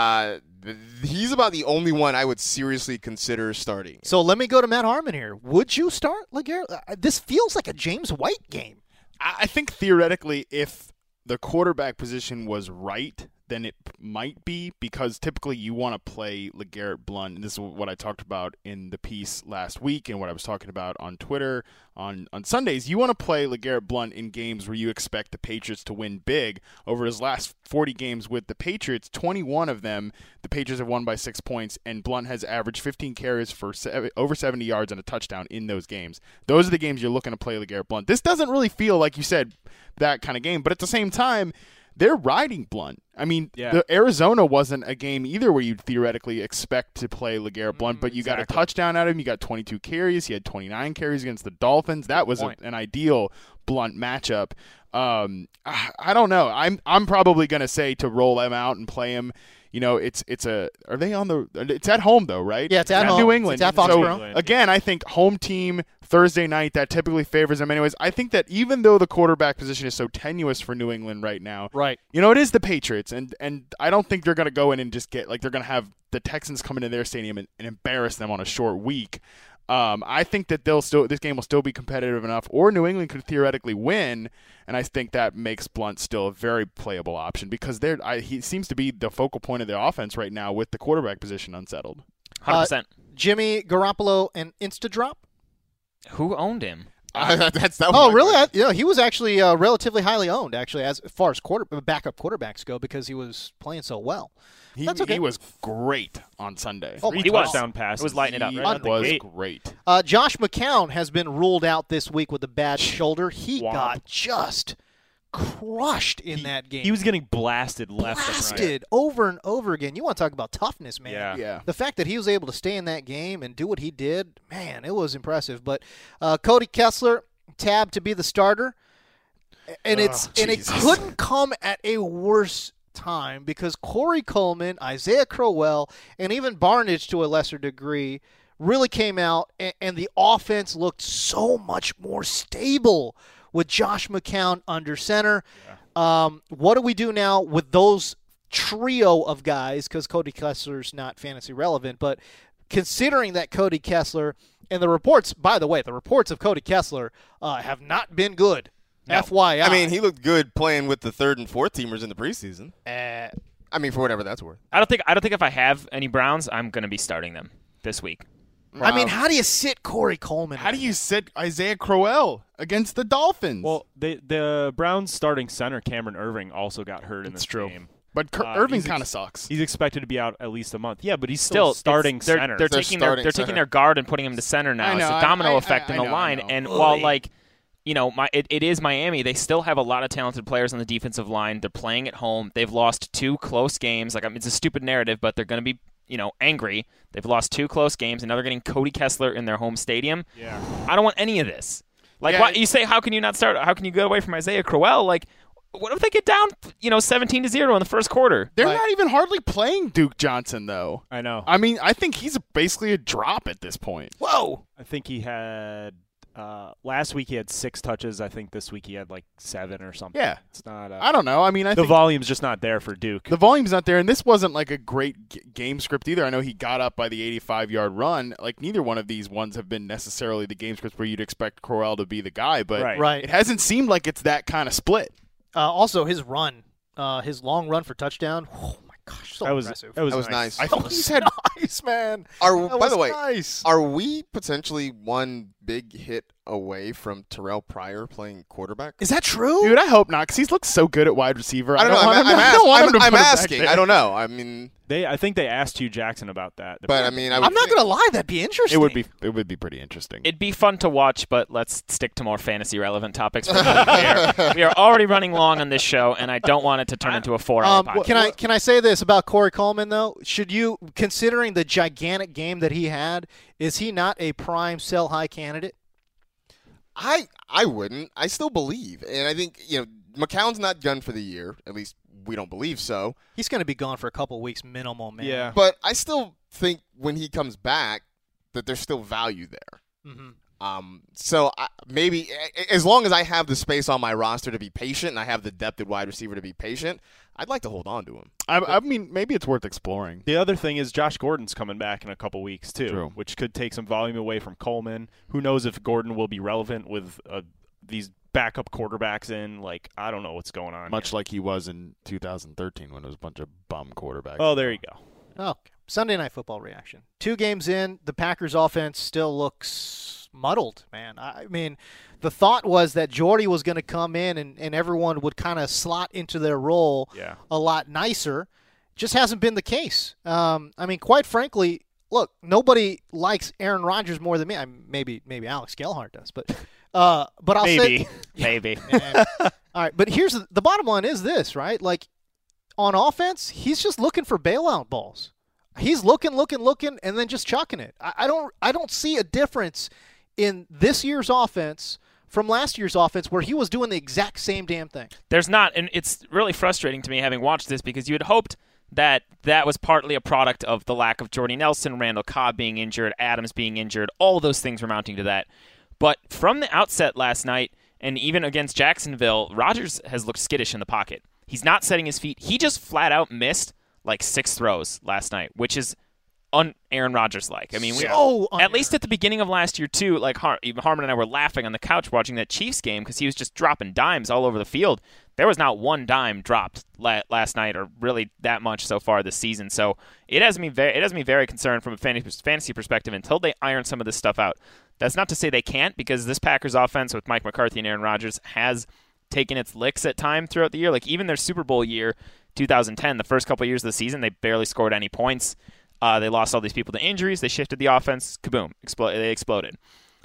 S9: He's about the only one I would seriously consider starting.
S5: So let me go to Matt Harmon here. Would you start LeGarrette? This feels like a James White game.
S6: I think theoretically, if the quarterback position was right, then it might be, because typically you want to play LeGarrette Blount. And this is what I talked about in the piece last week and what I was talking about on Twitter on Sundays. You want to play LeGarrette Blount in games where you expect the Patriots to win big. Over his last 40 games with the Patriots, 21 of them, the Patriots have won by 6 points, and Blount has averaged 15 carries for over 70 yards and a touchdown in those games. Those are the games you're looking to play LeGarrette Blount. This doesn't really feel, like you said, that kind of game, but at the same time, they're riding Blount. I mean, the Arizona wasn't a game either where you'd theoretically expect to play LeGarrette Blount, but you got a touchdown out of him. You got 22 carries. He had 29 carries against the Dolphins. That was an ideal Blount matchup. I don't know. I'm probably going to say to roll him out and play him. It's at home though, right?
S5: Yeah, it's at home.
S6: New England.
S5: It's at Foxborough.
S6: So, again, I think home team Thursday night, that typically favors them anyways. I think that even though the quarterback position is so tenuous for New England right now,
S5: right?
S6: It is the Patriots, and I don't think they're going to go in and just get, they're going to have the Texans come into their stadium and embarrass them on a short week. I think that this game will still be competitive enough, or New England could theoretically win, and I think that makes Blount still a very playable option, because he seems to be the focal point of their offense right now with the quarterback position unsettled.
S13: 100%.
S5: Jimmy Garoppolo and Instadrop?
S13: Who owned him?
S5: Really? He was actually relatively highly owned, actually, as far as backup quarterbacks go, because he was playing so well. That's okay.
S6: He was great on Sunday.
S7: He touchdown passes.
S13: It was lighting it up.
S6: It was great.
S5: Josh McCown has been ruled out this week with a bad shoulder. He got just crushed in that game.
S7: He was getting blasted left and right.
S5: Over and over again. You want to talk about toughness, man.
S6: Yeah.
S5: The fact that he was able to stay in that game and do what he did, man, it was impressive. But Cody Kessler tabbed to be the starter, and it couldn't come at a worse time, because Corey Coleman, Isaiah Crowell, and even Barnidge to a lesser degree really came out, and the offense looked so much more stable with Josh McCown under center. Yeah. What do we do now with those trio of guys? Because Cody Kessler's not fantasy relevant, but considering that Cody Kessler, and the reports, by the way, the reports of Cody Kessler have not been good. No. FYI.
S9: I mean, he looked good playing with the third and fourth teamers in the preseason. For whatever that's worth.
S13: I don't think if I have any Browns, I'm going to be starting them this week.
S5: I mean, how do you sit Corey Coleman?
S6: How do you sit Isaiah Crowell against the Dolphins?
S7: Well, the Browns starting center, Cameron Irving, also got hurt in this game.
S6: But Irving kind of sucks.
S7: He's expected to be out at least a month. Yeah, but he's still starting center.
S13: They're taking their guard and putting him to center now. It's a domino effect in the line. And while it is Miami, they still have a lot of talented players on the defensive line. They're playing at home. They've lost 2 close games. It's a stupid narrative, but they're going to be angry. They've lost 2 close games, and now they're getting Cody Kessler in their home stadium.
S7: Yeah.
S13: I don't want any of this. What you say? How can you not start? How can you get away from Isaiah Crowell? What if they get down, 17-0 in the first quarter?
S6: They're not even hardly playing Duke Johnson, though.
S7: I know.
S6: I mean, I think he's basically a drop at this point.
S5: Whoa!
S7: I think he had last week he had 6 touches. I think this week he had 7 or something.
S6: Yeah,
S7: it's not.
S6: I don't know. I mean,
S7: the volume's just not there for Duke.
S6: The volume's not there, and this wasn't a great game script either. I know he got up by the 85-yard run. Neither one of these ones have been necessarily the game scripts where you'd expect Crowell to be the guy, but
S5: right.
S6: It hasn't seemed like it's that kind of split.
S5: Also, his run, his long run for touchdown. Oh my gosh, so impressive.
S9: That was nice.
S6: I think he's had
S5: nice, man.
S9: By the way,
S5: nice.
S9: Are we potentially one big hit away from Terrell Pryor playing quarterback?
S5: Is that true?
S6: Dude, I hope not, because he's looked so good at wide receiver.
S9: I don't know. I'm asking. I don't know. I mean,
S7: I think they asked Hugh Jackson about that.
S9: But I mean,
S5: I'm not going to lie, that'd be interesting.
S6: It would be pretty interesting.
S13: It'd be fun to watch, but let's stick to more fantasy relevant topics. We are already running long on this show, and I don't want it to turn into a 4-hour podcast.
S5: Can I say this about Corey Coleman though? Should you, considering the gigantic game that he had, is he not a prime sell high candidate?
S9: I wouldn't. I still believe, and I think McCown's not done for the year. At least we don't believe so.
S5: He's going to be gone for a couple weeks minimum, man.
S7: Yeah.
S9: But I still think when he comes back that there's still value there.
S5: Mm-hmm.
S9: So maybe as long as I have the space on my roster to be patient and I have the depth at wide receiver to be patient, I'd like to hold on to him.
S6: I mean, maybe it's worth exploring.
S7: The other thing is Josh Gordon's coming back in a couple weeks too,
S6: True.
S7: Which could take some volume away from Coleman. Who knows if Gordon will be relevant with these backup quarterbacks in? Like, I don't know what's going on.
S6: Much like he was in 2013 when it was a bunch of bum quarterbacks.
S7: Oh, there you go.
S5: Oh, Sunday Night Football reaction. 2 games in, the Packers offense still looks muddled, man. I mean, the thought was that Jordy was going to come in and everyone would kind of slot into their role a lot nicer. Just hasn't been the case. I mean, quite frankly, look, nobody likes Aaron Rodgers more than me. Maybe Alex Gellhart does, but I'll say
S13: maybe.
S5: All right, but here's the bottom line is this, right? Like, on offense, he's just looking for bailout balls. He's looking, and then just chucking it. I don't see a difference in this year's offense from last year's offense where he was doing the exact same damn thing.
S13: There's not, and it's really frustrating to me having watched this because you had hoped that was partly a product of the lack of Jordy Nelson, Randall Cobb being injured, Adams being injured. All those things were mounting to that. But from the outset last night, and even against Jacksonville, Rodgers has looked skittish in the pocket. He's not setting his feet. He just flat out missed like 6 throws last night, which is Aaron Rodgers-like. I mean, at least at the beginning of last year, too, like Harmon and I were laughing on the couch watching that Chiefs game because he was just dropping dimes all over the field. There was not one dime dropped last night, or really that much so far this season. So it has me very concerned from a fantasy perspective until they iron some of this stuff out. That's not to say they can't, because this Packers offense with Mike McCarthy and Aaron Rodgers has taken its licks at time throughout the year. Like even their Super Bowl year, 2010, the first couple of years of the season, they barely scored any points. They lost all these people to injuries. They shifted the offense. Kaboom. They exploded.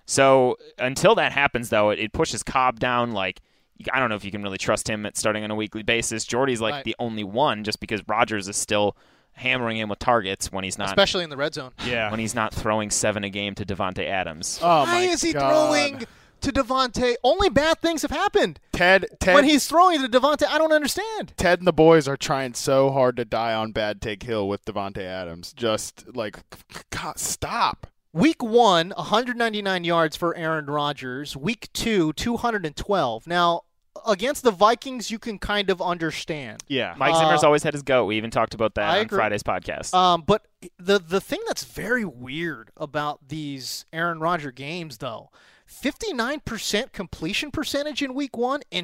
S13: So until that happens, though, it pushes Cobb down. Like, I don't know if you can really trust him at starting on a weekly basis. Jordy's like the only one, just because Rodgers is still hammering him with targets when he's not.
S5: Especially in the red zone.
S7: Yeah.
S13: When he's not throwing 7 a game to Devontae Adams.
S5: Oh, why is he throwing to Devontae? Only bad things have happened.
S6: Ted,
S5: when he's throwing to Devontae, I don't understand.
S6: Ted and the boys are trying so hard to die on Bad Take Hill with Devontae Adams. Just like, God, stop.
S5: Week 1, 199 yards for Aaron Rodgers. Week 2, 212. Now, against the Vikings, you can kind of understand.
S7: Yeah.
S13: Mike Zimmer's always had his goat. We even talked about that on Friday's podcast.
S5: But the thing that's very weird about these Aaron Rodgers games, though, 59% completion percentage in week 1 and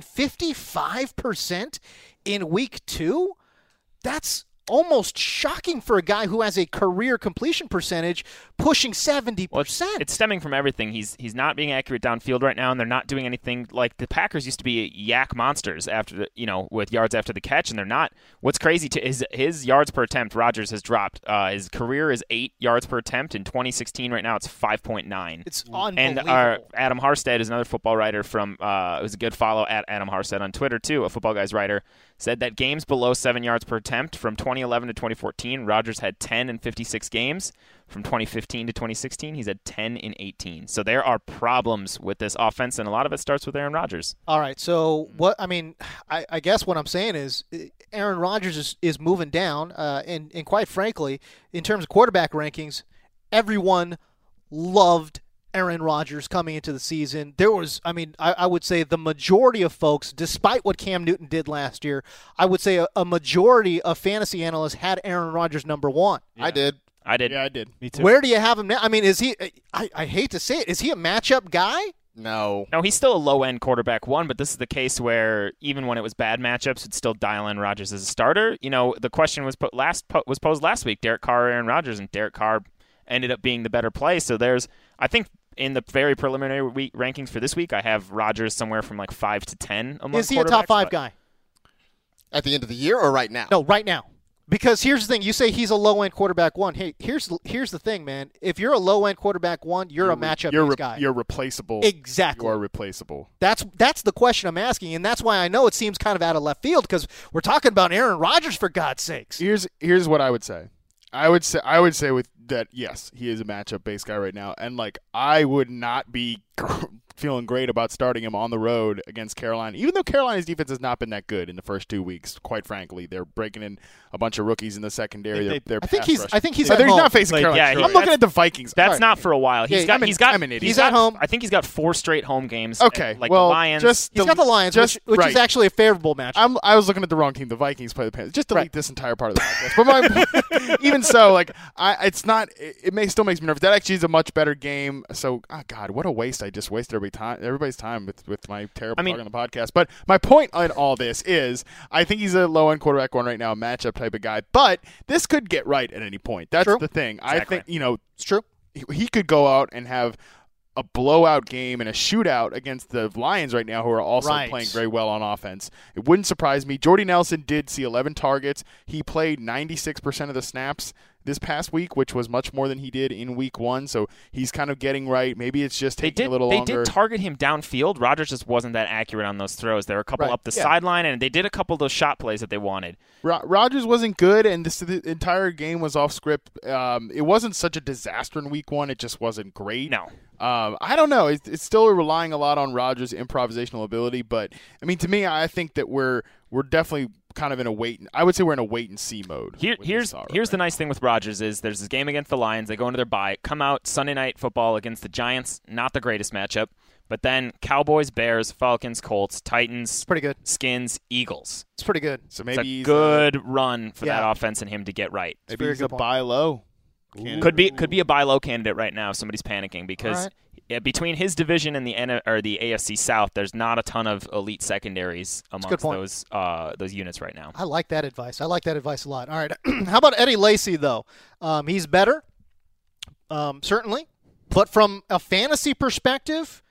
S5: 55% in week 2? That's almost shocking for a guy who has a career completion percentage pushing 70%.
S13: Well, it's stemming from everything. He's not being accurate downfield right now, and they're not doing anything. Like the Packers used to be yak monsters after with yards after the catch, and they're not. What's crazy is his yards per attempt. Rodgers has dropped. His career is 8 yards per attempt. In 2016, right now it's 5.9.
S5: It's unbelievable.
S13: And Adam Harstead is another football writer from. It was a good follow at Adam Harstead on Twitter too, a Football Guys writer. Said that games below 7 yards per attempt from 2011 to 2014, Rodgers had 10 in 56 games. From 2015 to 2016, he's had 10 in 18. So there are problems with this offense, and a lot of it starts with Aaron Rodgers.
S5: All right, so I guess what I'm saying is Aaron Rodgers is moving down, and quite frankly, in terms of quarterback rankings, everyone loved Aaron Rodgers coming into the season. There was, I would say the majority of folks, despite what Cam Newton did last year, I would say a majority of fantasy analysts had Aaron Rodgers number 1.
S9: Yeah. I did.
S6: Yeah, I did.
S7: Me too.
S5: Where do you have him now? I mean, is he, I hate to say it, is he a matchup guy?
S9: No,
S13: he's still a low-end quarterback 1, but this is the case where even when it was bad matchups, it'd still dial in Rodgers as a starter. The question was posed last week, Derek Carr or Aaron Rodgers, and Derek Carr ended up being the better play. So I think in the very preliminary rankings for this week, I have Rodgers somewhere from like 5 to 10 among quarterbacks.
S5: Is he a top 5 guy?
S9: At the end of the year or right now?
S5: No, right now. Because here's the thing. You say he's a low-end quarterback one. Hey, here's the thing, man. If you're a low-end quarterback one, you're a matchup guy.
S6: You're replaceable.
S5: Exactly.
S6: You are replaceable.
S5: That's the question I'm asking, and that's why I know it seems kind of out of left field because we're talking about Aaron Rodgers, for God's sakes.
S6: Here's what I would say. I would say with that, yes, he is a matchup-based guy right now, and I would not be feeling great about starting him on the road against Carolina, even though Carolina's defense has not been that good in the first 2 weeks. Quite frankly, they're breaking in a bunch of rookies in the secondary.
S5: I think he's
S6: at home. Not facing Carolina.
S13: Yeah,
S6: I'm looking at the Vikings.
S13: That's not for a while.
S6: I'm an idiot.
S5: He's at home.
S13: I think he's got 4 straight home games.
S6: Okay,
S13: the
S6: well,
S13: Lions.
S5: He's got the Lions, which is actually a favorable matchup.
S6: I was looking at the wrong team. The Vikings play the Panthers. Just delete this entire part of the podcast. But even so, it's not. It still makes me nervous. That actually is a much better game. So, God, what a waste! I just wasted everybody's time with my terrible talk on the podcast. But my point on all this is, I think he's a low-end quarterback one right now, a matchup type of guy. But this could get right at any point. That's the thing.
S13: Exactly.
S6: I think
S5: it's true.
S6: He could go out and have a blowout game and a shootout against the Lions right now, who are also playing very well on offense. It wouldn't surprise me. Jordy Nelson did see 11 targets. He played 96% of the snaps this past week, which was much more than he did in week 1. So he's kind of getting right. Maybe it's just taking a little longer.
S13: They did target him downfield. Rodgers just wasn't that accurate on those throws. There were a couple up the sideline, and they did a couple of those shot plays that they wanted.
S6: Rodgers wasn't good, and the entire game was off script. It wasn't such a disaster in week 1. It just wasn't great.
S13: No.
S6: I don't know. It's still relying a lot on Rodgers' improvisational ability, but to me, I think that we're definitely kind of in a I would say we're in a wait and see mode.
S13: Here's the nice thing with Rodgers is there's this game against the Lions. They go into their bye, come out Sunday Night Football against the Giants. Not the greatest matchup, but then Cowboys, Bears, Falcons, Colts, Titans,
S5: pretty good.
S13: Skins, Eagles.
S5: It's pretty good.
S6: So maybe
S13: it's a good run for that offense and him to get right.
S6: Maybe he's a buy low.
S13: Could be a buy low candidate right now if somebody's panicking because between his division and the AFC South, there's not a ton of elite secondaries amongst those units right now.
S5: I like that advice. I like that advice a lot. All right, how about Eddie Lacy though? He's better, certainly, but from a fantasy perspective,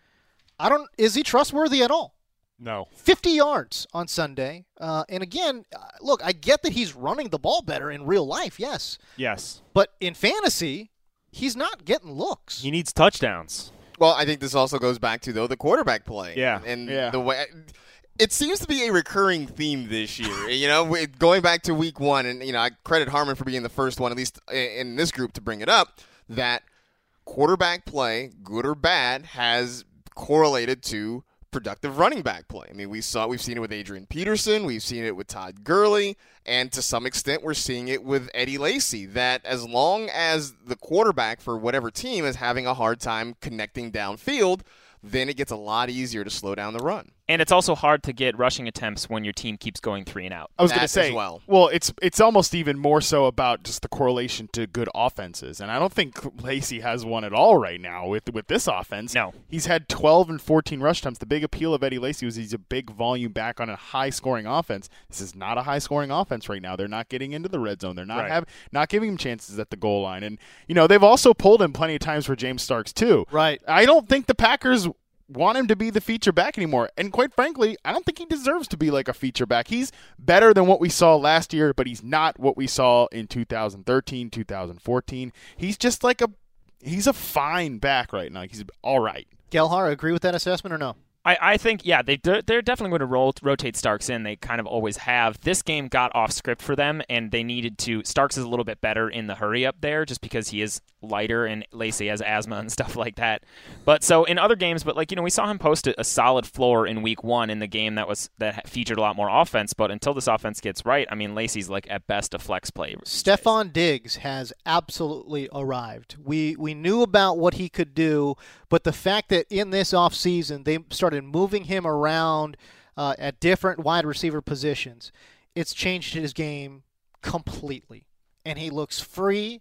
S5: is he trustworthy at all?
S6: No.
S5: 50 yards on Sunday. And again, look, I get that he's running the ball better in real life, yes.
S7: Yes.
S5: But in fantasy, he's not getting looks.
S7: He needs touchdowns.
S9: Well, I think this also goes back to, though, the quarterback play.
S7: Yeah.
S9: And the way it seems to be a recurring theme this year. Going back to week 1, and, I credit Harmon for being the first one, at least in this group, to bring it up, that quarterback play, good or bad, has correlated to productive running back play. We've seen it with Adrian Peterson, we've seen it with Todd Gurley, and to some extent we're seeing it with Eddie Lacy, that as long as the quarterback for whatever team is having a hard time connecting downfield, then it gets a lot easier to slow down the run.
S13: And it's also hard to get rushing attempts when your team keeps going 3 and out.
S6: I was going to say, well, it's almost even more so about just the correlation to good offenses. And I don't think Lacy has one at all right now with this offense.
S13: No.
S6: He's had 12 and 14 rush attempts. The big appeal of Eddie Lacy was he's a big volume back on a high-scoring offense. This is not a high-scoring offense right now. They're not getting into the red zone. They're not giving him chances at the goal line. And, they've also pulled him plenty of times for James Starks, too.
S5: Right.
S6: I don't think the Packers want him to be the feature back anymore. And quite frankly, I don't think he deserves to be like a feature back. He's better than what we saw last year, but he's not what we saw in 2013, 2014. He's just he's a fine back right now. He's all right.
S5: Gelhar, agree with that assessment or no?
S13: I think, they're definitely going to rotate Starks in. They kind of always have. This game got off script for them, and they needed to. Starks is a little bit better in the hurry up there just because he is lighter and Lacy has asthma and stuff like that. But so in other games, we saw him post a solid floor in week 1 in the game that featured a lot more offense. But until this offense gets right, Lacy's at best a flex play.
S5: Stephon Diggs has absolutely arrived. We knew about what he could do, but the fact that in this offseason they started moving him around at different wide receiver positions, it's changed his game completely. And he looks free.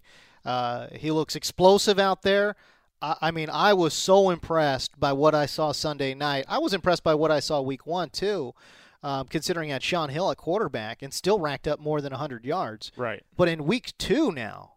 S5: He looks explosive out there. I was so impressed by what I saw Sunday night. I was impressed by what I saw week 1, too, considering I had Sean Hill at quarterback and still racked up more than 100 yards.
S7: Right.
S5: But in week 2 now,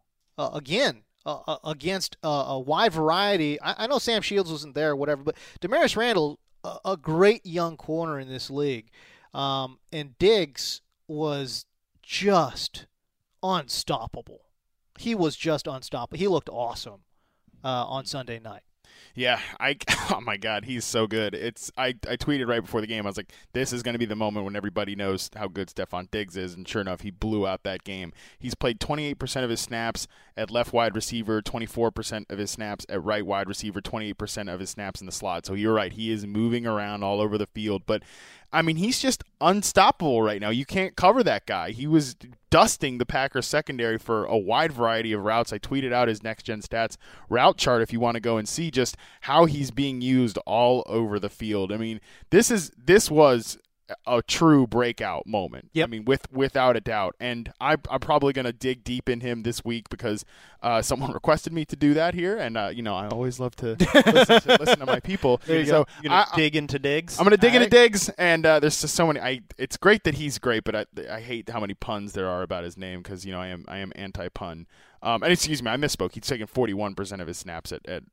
S5: against a wide variety, I know Sam Shields wasn't there or whatever, but Demarius Randall, a great young corner in this league. And Diggs was just unstoppable. He was just unstoppable. He looked awesome on Sunday night.
S6: Yeah, oh my God, he's so good. I tweeted right before the game. I was like, this is going to be the moment when everybody knows how good Stefon Diggs is, and sure enough, he blew out that game. He's played 28% of his snaps at left wide receiver, 24% of his snaps at right wide receiver, 28% of his snaps in the slot. So you're right, he is moving around all over the field, but I mean, he's just unstoppable right now. You can't cover that guy. He was dusting the Packers secondary for a wide variety of routes. I tweeted out his Next Gen Stats route chart if you want to go and see just how he's being used all over the field. I mean, this was a true breakout moment.
S5: Yep.
S6: I mean, without a doubt. And I'm probably going to dig deep in him this week because someone requested me to do that here, and I always love to listen to my people.
S5: There you
S6: so
S5: go. You're gonna dig into Diggs.
S6: I'm going to dig into Diggs, and there's just so many. It's great that he's great, but I hate how many puns there are about his name because I am anti-pun. And excuse me, I misspoke. He's taken 41% of his snaps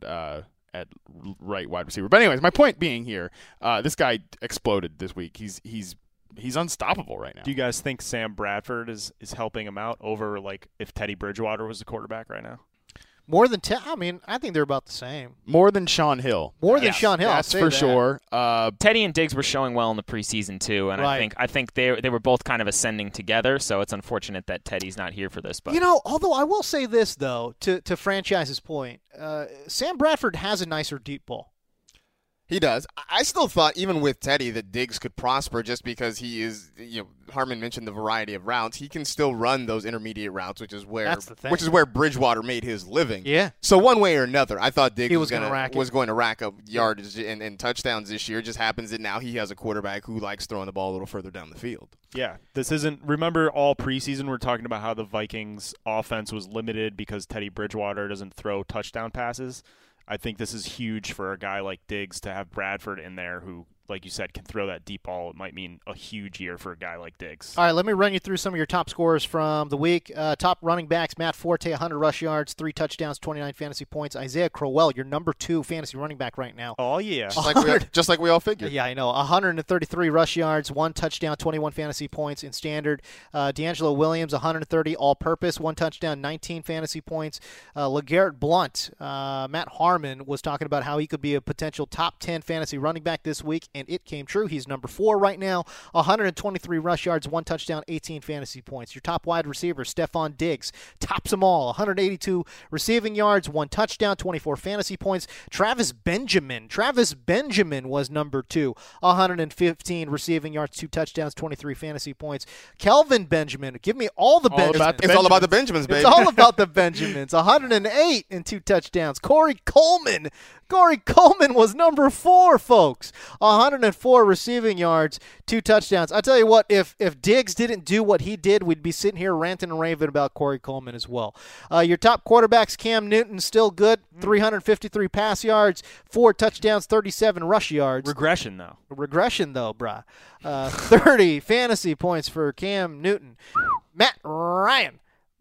S6: at right wide receiver. But anyways, my point being here, this guy exploded this week. He's unstoppable right now.
S7: Do you guys think Sam Bradford is helping him out over like if Teddy Bridgewater was the quarterback right now?
S5: More than I think they're about the same.
S6: More than Sean Hill.
S5: More than Sean Hill.
S6: That's for sure.
S13: Teddy and Diggs were showing well in the preseason too, and
S5: right.
S13: I think they were both kind of ascending together. So it's unfortunate that Teddy's not here for this. But
S5: although I will say this though, to Franchise's point, Sam Bradford has a nicer deep ball.
S9: He does. I still thought, even with Teddy, that Diggs could prosper just because he is, Harmon mentioned the variety of routes. He can still run those intermediate routes, which is where Bridgewater made his living.
S5: Yeah.
S9: So one way or another, I thought Diggs was going to rack up yards and touchdowns this year. It just happens that now he has a quarterback who likes throwing the ball a little further down the field.
S7: Yeah. Remember all preseason we're talking about how the Vikings offense was limited because Teddy Bridgewater doesn't throw touchdown passes. I think this is huge for a guy like Diggs to have Bradford in there who, like you said, can throw that deep ball. It might mean a huge year for a guy like Diggs.
S5: All right, let me run you through some of your top scorers from the week. Top running backs, Matt Forte, 100 rush yards, 3 touchdowns, 29 fantasy points. Isaiah Crowell, your number 2 fantasy running back right now.
S7: Oh, yeah.
S9: Just like we all figured.
S5: Yeah, I know. 133 rush yards, 1 touchdown, 21 fantasy points in standard. D'Angelo Williams, 130 all-purpose, 1 touchdown, 19 fantasy points. LeGarrette Blount, Matt Harmon was talking about how he could be a potential top 10 fantasy running back this week, and it came true. He's number 4 right now, 123 rush yards, 1 touchdown, 18 fantasy points. Your top wide receiver, Stefon Diggs, tops them all, 182 receiving yards, 1 touchdown, 24 fantasy points. Travis Benjamin was number 2, 115 receiving yards, 2 touchdowns, 23 fantasy points. Kelvin Benjamin, give me all the Benjamins.
S9: It's all about the Benjamins, baby.
S5: It's all about the Benjamins, 108 and 2 touchdowns. Corey Coleman was number 4, folks. 104 receiving yards, 2 touchdowns. I tell you what, if Diggs didn't do what he did, we'd be sitting here ranting and raving about Corey Coleman as well. Your top quarterbacks, Cam Newton, still good. 353 pass yards, 4 touchdowns, 37 rush yards.
S7: Regression, though,
S5: brah. 30 fantasy points for Cam Newton. Matt Ryan.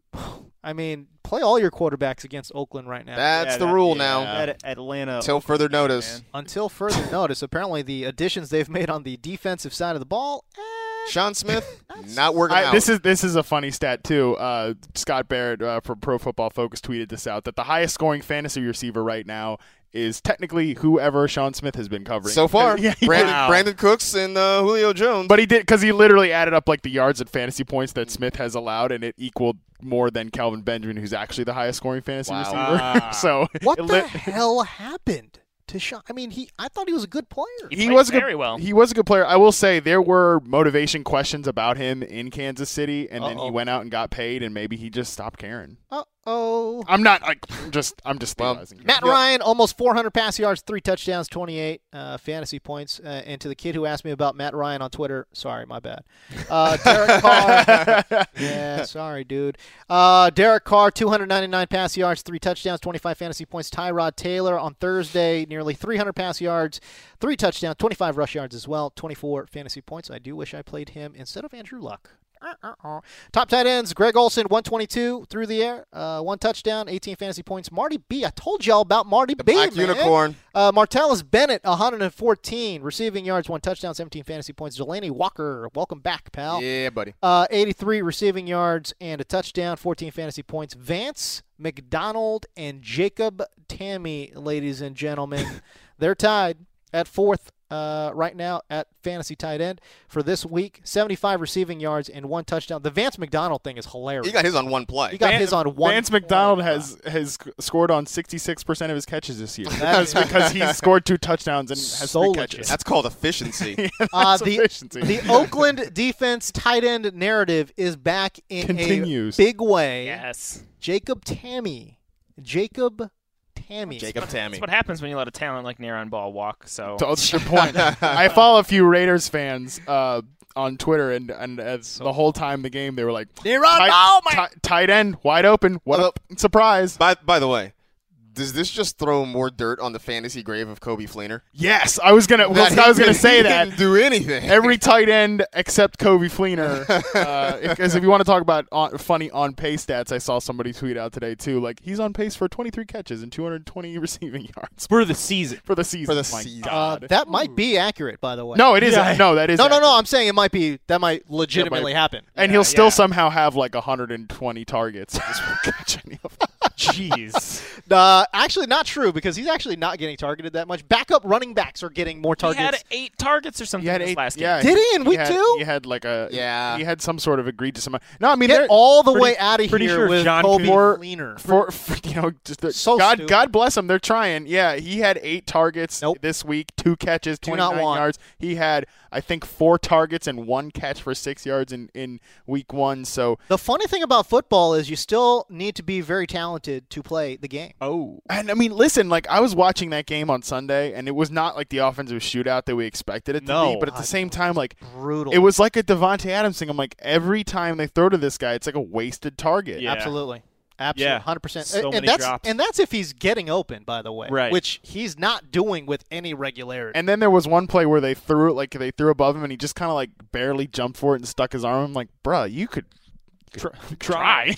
S5: I mean, play all your quarterbacks against Oakland right now.
S9: That's the rule now.
S7: At Atlanta.
S9: Until further notice.
S5: Until further notice. Apparently, the additions they've made on the defensive side of the ball.
S9: Sean Smith, not working out.
S6: This is a funny stat, too. Scott Barrett from Pro Football Focus tweeted this out, that the highest scoring fantasy receiver right now is technically whoever Sean Smith has been covering.
S9: So far, Brandon Cooks and Julio Jones.
S6: But he did, because he literally added up like the yards and fantasy points that Smith has allowed, and it equaled more than Kelvin Benjamin, who's actually the highest scoring fantasy receiver. So
S5: what the hell happened to Sean? I mean, I thought he was a good player.
S13: He was very well.
S6: He was a good player. I will say there were motivation questions about him in Kansas City, and then he went out and got paid, and maybe he just stopped caring. I'm just theorizing.
S5: Matt Ryan, almost 400 pass yards, 3 touchdowns, 28 fantasy points. And to the kid who asked me about Matt Ryan on Twitter, sorry, my bad. Derek Carr. Yeah, sorry, dude. Derek Carr, 299 pass yards, 3 touchdowns, 25 fantasy points. Tyrod Taylor on Thursday, nearly 300 pass yards, 3 touchdowns, 25 rush yards as well, 24 fantasy points. I do wish I played him instead of Andrew Luck. Top tight ends, Greg Olsen, 122 through the air, 1 touchdown, 18 fantasy points. Marty B, I told y'all about Marty B,
S9: Black
S5: man.
S9: Unicorn.
S5: Martellus Bennett, 114 receiving yards, 1 touchdown, 17 fantasy points. Delaney Walker, welcome back, pal.
S9: Yeah, buddy.
S5: 83 receiving yards and a touchdown, 14 fantasy points. Vance McDonald and Jacob Tammy, ladies and gentlemen, they're tied at 4th right now at fantasy tight end for this week. 75 receiving yards and 1 touchdown. The Vance McDonald thing is hilarious.
S9: He got his on one play.
S5: He got his on one
S6: Vance McDonald has scored on 66% of his catches this year. That's because he scored 2 touchdowns and has 3 catches.
S9: That's called efficiency.
S6: That's efficiency.
S5: The Oakland defense tight end narrative is back in a big way.
S13: Yes.
S5: Jacob Tammy.
S13: That's what happens when you let a talent like Neron Ball walk. So
S6: that's your point. I follow a few Raiders fans on Twitter, and the whole time the game they were like, tight end wide open. What up? Surprise!
S9: By the way, does this just throw more dirt on the fantasy grave of Kobe Fleener?
S6: Yes, I was gonna say that.
S9: He didn't do anything.
S6: Every tight end except Kobe Fleener. Because if you want to talk about funny on pace stats, I saw somebody tweet out today too. Like he's on pace for 23 catches and 220 receiving yards
S7: for the season.
S6: God.
S5: That might be accurate, by the way.
S6: No, it isn't. Yeah. No, that is.
S5: No. I'm saying it might be. That might legitimately happen.
S6: And he'll still somehow have like 120 targets. Just won't catch any of them.
S7: Jeez.
S5: Actually, not true because he's actually not getting targeted that much. Backup running backs are getting more targets.
S13: He had 8 targets or something this last game.
S5: Did he in week 2?
S6: He had like a He had some sort of egregious amount. No, I mean
S5: get all the way out of here
S7: sure
S5: with
S7: John
S5: Kobe Fleener.
S6: God bless him. They're trying. Yeah, he had 8 targets this week, 2 catches, 29 yards. He had, I think, 4 targets and 1 catch for 6 yards in week 1. So
S5: the funny thing about football is you still need to be very talented to play the game.
S6: Oh, and I mean, listen, like I was watching that game on Sunday, and it was not like the offensive shootout that we expected it to be. But at the same time, like
S5: brutal.
S6: It was like a Devontae Adams thing. I'm like, every time they throw to this guy, it's like a wasted target.
S5: Yeah. Absolutely. 100%.
S7: So many drops.
S5: And that's if he's getting open, by the way,
S7: right.
S5: Which he's not doing with any regularity.
S6: And then there was one play where they threw above him, and he just kind of like barely jumped for it and stuck his arm. I'm like, bruh, you could try.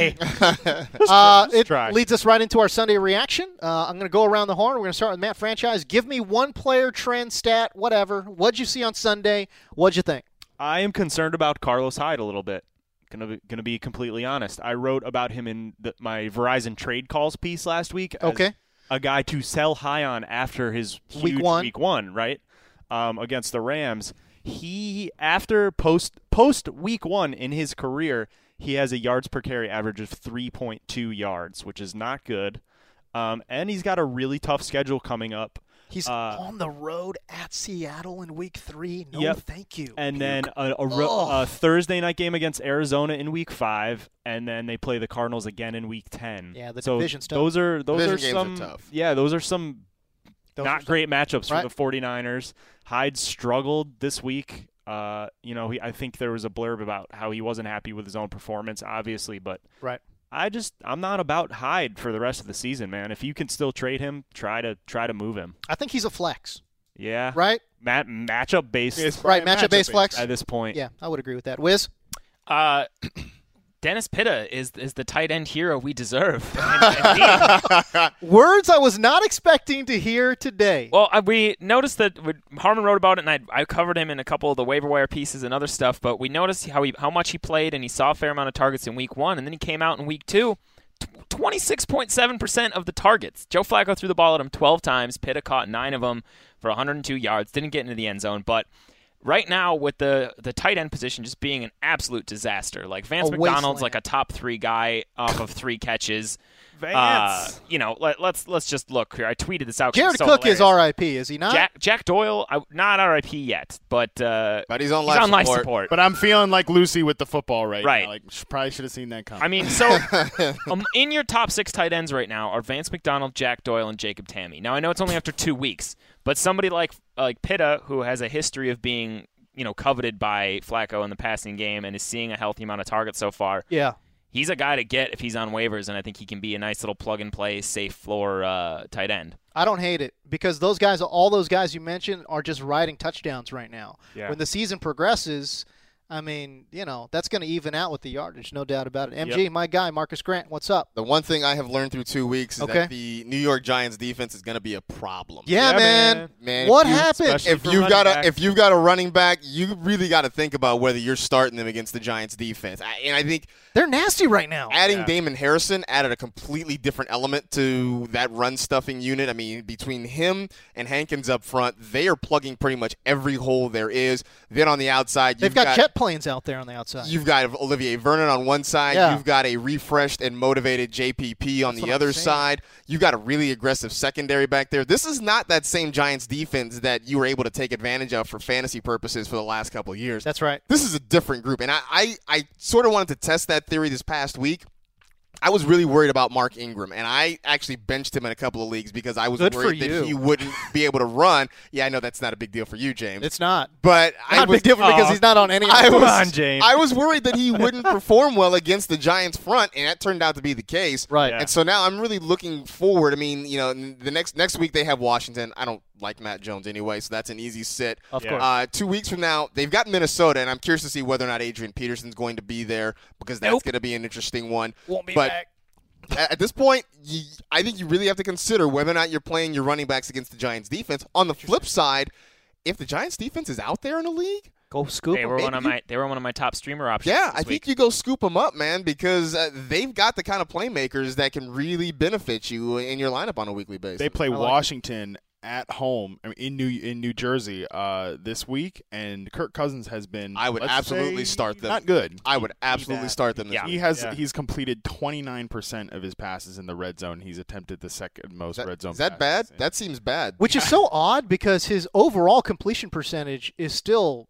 S5: It leads us right into our Sunday reaction. I'm going to go around the horn. We're going to start with Matt Franchise. Give me one player, trend, stat, whatever. What'd you see on Sunday? What'd you think?
S7: I am concerned about Carlos Hyde a little bit. Gonna be completely honest. I wrote about him in my Verizon trade calls piece last week. As a guy to sell high on after his huge week one, right? Against the Rams. He after post week 1 in his career, he has a yards per carry average of 3.2 yards, which is not good. And he's got a really tough schedule coming up.
S5: He's on the road at Seattle in week 3. No, thank you.
S7: And then a Thursday night game against Arizona in week 5, and then they play the Cardinals again in week 10.
S5: Yeah, the division's tough.
S7: Those are
S9: some tough.
S7: Yeah, those are some not great matchups for the 49ers. Hyde struggled this week. I think there was a blurb about how he wasn't happy with his own performance, obviously, but I'm not about Hyde for the rest of the season, man. If you can still trade him, try to move him.
S5: I think he's a flex.
S7: Yeah.
S5: Right?
S7: Matchup based.
S5: Right, matchup based flex
S7: at this point.
S5: Yeah, I would agree with that. Wiz?
S13: Dennis Pitta is the tight end hero we deserve.
S5: Words I was not expecting to hear today.
S13: Well, we noticed that Harmon wrote about it, and I covered him in a couple of the waiver wire pieces and other stuff, but we noticed how much he played, and he saw a fair amount of targets in week 1, and then he came out in week 2, 26.7% of the targets. Joe Flacco threw the ball at him 12 times. Pitta caught 9 of them for 102 yards. Didn't get into the end zone, but right now, with the tight end position just being an absolute disaster, like Vance McDonald's like a top 3 guy off of 3 catches.
S7: Vance.
S13: Let's just look here. I tweeted this out.
S5: Jared Cook is RIP, is he not?
S13: Jack Doyle, not RIP yet, but
S9: he's on life
S13: support.
S6: But I'm feeling like Lucy with the football right now. Like, probably should have seen that coming.
S13: I mean, so in your top 6 tight ends right now are Vance McDonald, Jack Doyle, and Jacob Tammy. Now, I know it's only after 2 weeks, but somebody like Pitta, who has a history of being coveted by Flacco in the passing game and is seeing a healthy amount of targets so far.
S5: Yeah.
S13: He's a guy to get if he's on waivers, and I think he can be a nice little plug-and-play, safe floor tight end.
S5: I don't hate it because all those guys you mentioned are just riding touchdowns right now.
S7: Yeah.
S5: When the season progresses, I mean, that's going to even out with the yardage, no doubt about it. MG, my guy, Marcus Grant, what's up?
S9: The one thing I have learned through 2 weeks is that the New York Giants defense is going to be a problem.
S5: Yeah, man. What happened?
S9: If you've got a running back, you really got to think about whether you're starting them against the Giants defense. And I think
S5: they're nasty right now.
S9: Adding Damon Harrison added a completely different element to that run stuffing unit. I mean, between him and Hankins up front, they are plugging pretty much every hole there is. Then on the outside,
S5: they've got jet planes out there on the outside.
S9: You've got Olivier Vernon on one side.
S5: Yeah.
S9: You've got a refreshed and motivated JPP on the other side. You've got a really aggressive secondary back there. This is not that same Giants defense that you were able to take advantage of for fantasy purposes for the last couple of years.
S5: That's right.
S9: This is a different group. And I sort of wanted to test that theory this past week. I was really worried about Mark Ingram, and I actually benched him in a couple of leagues because I was worried that he wouldn't be able to run. Yeah, I know that's not a big deal for you, James.
S5: It's not.
S9: But
S5: not a big deal for me because he's not on any.
S7: Come on, James.
S9: I was worried that he wouldn't perform well against the Giants front, and that turned out to be the case.
S5: Right.
S9: And so now I'm really looking forward. I mean, the next week they have Washington. I don't like Matt Jones anyway, so that's an easy sit.
S5: Of course.
S9: 2 weeks from now, they've got Minnesota, and I'm curious to see whether or not Adrian Peterson's going to be there because that's going to be an interesting one.
S5: Won't be back.
S9: At this point, I think you really have to consider whether or not you're playing your running backs against the Giants defense. On the flip side, if the Giants defense is out there in the league,
S5: go scoop them.
S13: They were one of my top streamer options.
S9: Yeah, I think you go scoop them up, man, because they've got the kind of playmakers that can really benefit you in your lineup on a weekly basis.
S6: They play Washington at home in New Jersey this week, and Kirk Cousins has been.
S9: I would absolutely start them.
S6: Not good.
S9: I would absolutely start them. This week.
S6: He's completed 29% of his passes in the red zone. He's attempted the second most red zone.
S9: Is that bad? That seems bad.
S5: Which is so odd because his overall completion percentage is still,